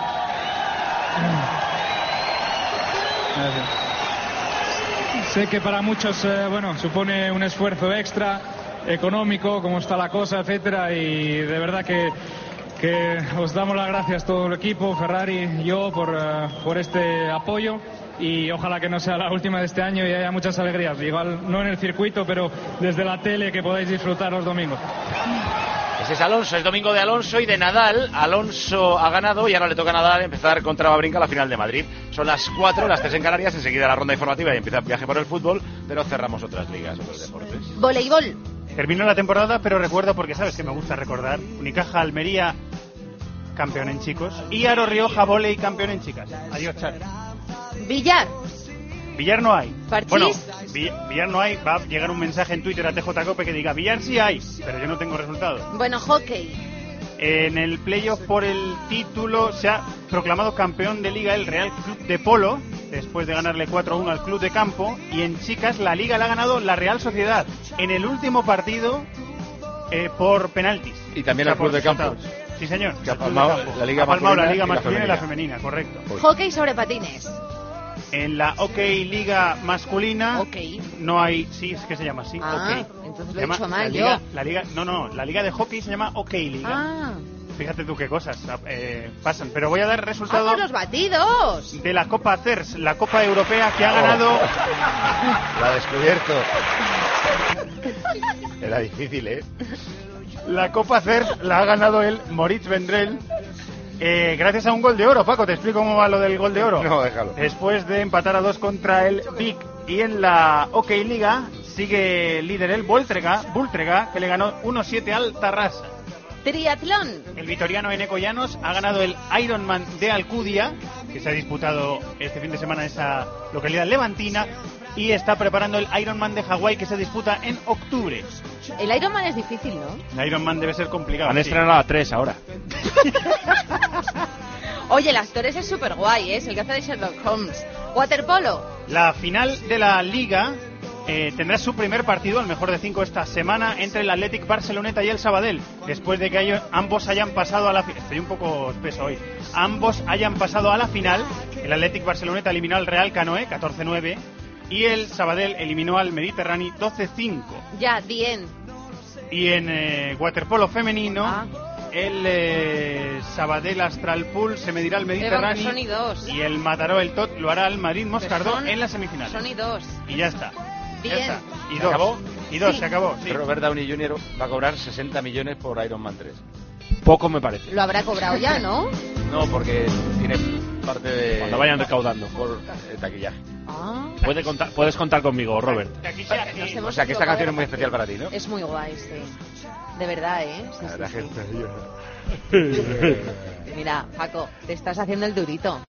Speaker 27: Sé que para muchos, eh, bueno, supone un esfuerzo extra, económico, cómo está la cosa, etcétera, y de verdad que, que os damos las gracias todo el equipo, Ferrari y yo, por, uh, por este apoyo. Y ojalá que no sea la última de este año y haya muchas alegrías. Igual no en el circuito, pero desde la tele, que podáis disfrutar los domingos.
Speaker 1: Ese es Alonso, es domingo de Alonso y de Nadal. Alonso ha ganado y ahora le toca a Nadal empezar contra Wawrinka la final de Madrid. Son las cuatro, las tres en Canarias, enseguida la ronda informativa y empieza el viaje por el fútbol, pero cerramos otras ligas, otros deportes.
Speaker 4: Voleibol.
Speaker 2: Terminó la temporada, pero recuerdo, porque sabes que me gusta recordar, Unicaja Almería, campeón en chicos, y Aro Rioja Voley, campeón en chicas. Adiós, Char.
Speaker 4: Billar.
Speaker 2: Billar no hay.
Speaker 4: ¿Parchís?
Speaker 2: Bueno, billar no hay. Va a llegar un mensaje en Twitter a T J Cope que diga billar sí hay, pero yo no tengo resultado.
Speaker 4: Bueno, hockey.
Speaker 2: En el playoff por el título se ha proclamado campeón de liga el Real Club de Polo, después de ganarle cuatro a uno al Club de Campo. Y en chicas la liga la ha ganado la Real Sociedad en el último partido eh, por penaltis.
Speaker 1: Y también al Club de Campo.
Speaker 2: Sí, señor.
Speaker 1: Que ha palmado la liga
Speaker 2: masculina, la liga
Speaker 1: y la
Speaker 2: masculina y la
Speaker 1: femenina.
Speaker 2: femenina, correcto.
Speaker 4: Hockey sobre patines.
Speaker 2: En la OK Liga masculina
Speaker 4: okay.
Speaker 2: no hay, sí, es que se llama así,
Speaker 4: ah,
Speaker 2: OK.
Speaker 4: Entonces
Speaker 2: Se
Speaker 4: lo he
Speaker 2: llama
Speaker 4: dicho
Speaker 2: la
Speaker 4: mal
Speaker 2: liga,
Speaker 4: yo.
Speaker 2: La liga, no, no, la liga de hockey se llama OK Liga.
Speaker 4: Ah.
Speaker 2: Fíjate tú qué cosas eh, pasan. Pero voy a dar resultados
Speaker 4: ¡Vamos los batidos!
Speaker 2: de la Copa C E R S, la Copa Europea que ha ganado...
Speaker 1: La ha descubierto. Era difícil, ¿eh?
Speaker 2: La Copa C E R S la ha ganado el Moritz Vendrell. Eh, gracias a un gol de oro, Paco, ¿te explico cómo va lo del gol de oro?
Speaker 1: No, déjalo.
Speaker 2: Después de empatar a dos contra el Vic. Y en la OK Liga sigue líder el Voltrega, Voltrega, que le ganó uno siete al Tarrasa.
Speaker 4: Triatlón.
Speaker 2: El vitoriano Eneco Llanos ha ganado el Ironman de Alcudia, que se ha disputado este fin de semana en esa localidad levantina, y está preparando el Ironman de Hawái, que se disputa en octubre.
Speaker 4: El Ironman es difícil, ¿no?
Speaker 2: El Ironman debe ser complicado.
Speaker 6: Han
Speaker 2: sí.
Speaker 6: estrenado a tres ahora.
Speaker 4: Oye, el actor ese es súper guay, ¿eh? Es el que hace de Sherlock Holmes. Waterpolo.
Speaker 2: La final de la Liga eh, tendrá su primer partido, el mejor de cinco esta semana, entre el Athletic Barceloneta y el Sabadell, después de que ellos, ambos hayan pasado a la final. Estoy un poco espeso hoy. Ambos hayan pasado a la final. El Athletic Barceloneta eliminó al Real Canoe catorce nueve y el Sabadell eliminó al Mediterráneo doce cinco.
Speaker 4: Ya, bien.
Speaker 2: Y en eh, waterpolo femenino,
Speaker 4: ah.
Speaker 2: el eh, Sabadell Astral Pool se medirá al Mediterráneo.
Speaker 4: Son y dos.
Speaker 2: Y el Mataró el Tot lo hará al Madrid Moscardó en la semifinal.
Speaker 4: Son y dos.
Speaker 2: Y ya está.
Speaker 4: Bien.
Speaker 2: Ya está. Y
Speaker 1: ¿Se
Speaker 2: dos.
Speaker 1: acabó?
Speaker 2: Y dos,
Speaker 4: sí.
Speaker 2: se acabó. Sí.
Speaker 1: Robert Downey junior va a cobrar sesenta millones por Iron Man tres.
Speaker 6: Poco me parece.
Speaker 4: Lo habrá cobrado ya, ¿no?
Speaker 1: No, porque tiene parte de...
Speaker 6: Cuando vayan recaudando.
Speaker 1: Por eh, taquillaje.
Speaker 4: Ah.
Speaker 6: Puede contar, puedes contar conmigo, Robert.
Speaker 1: O sea, que esta canción es muy especial para ti, ¿no?
Speaker 4: Es muy guay, sí. De verdad, ¿eh? Sí,
Speaker 1: la
Speaker 4: sí,
Speaker 1: gente
Speaker 4: sí. Mira, Paco, te estás haciendo el durito.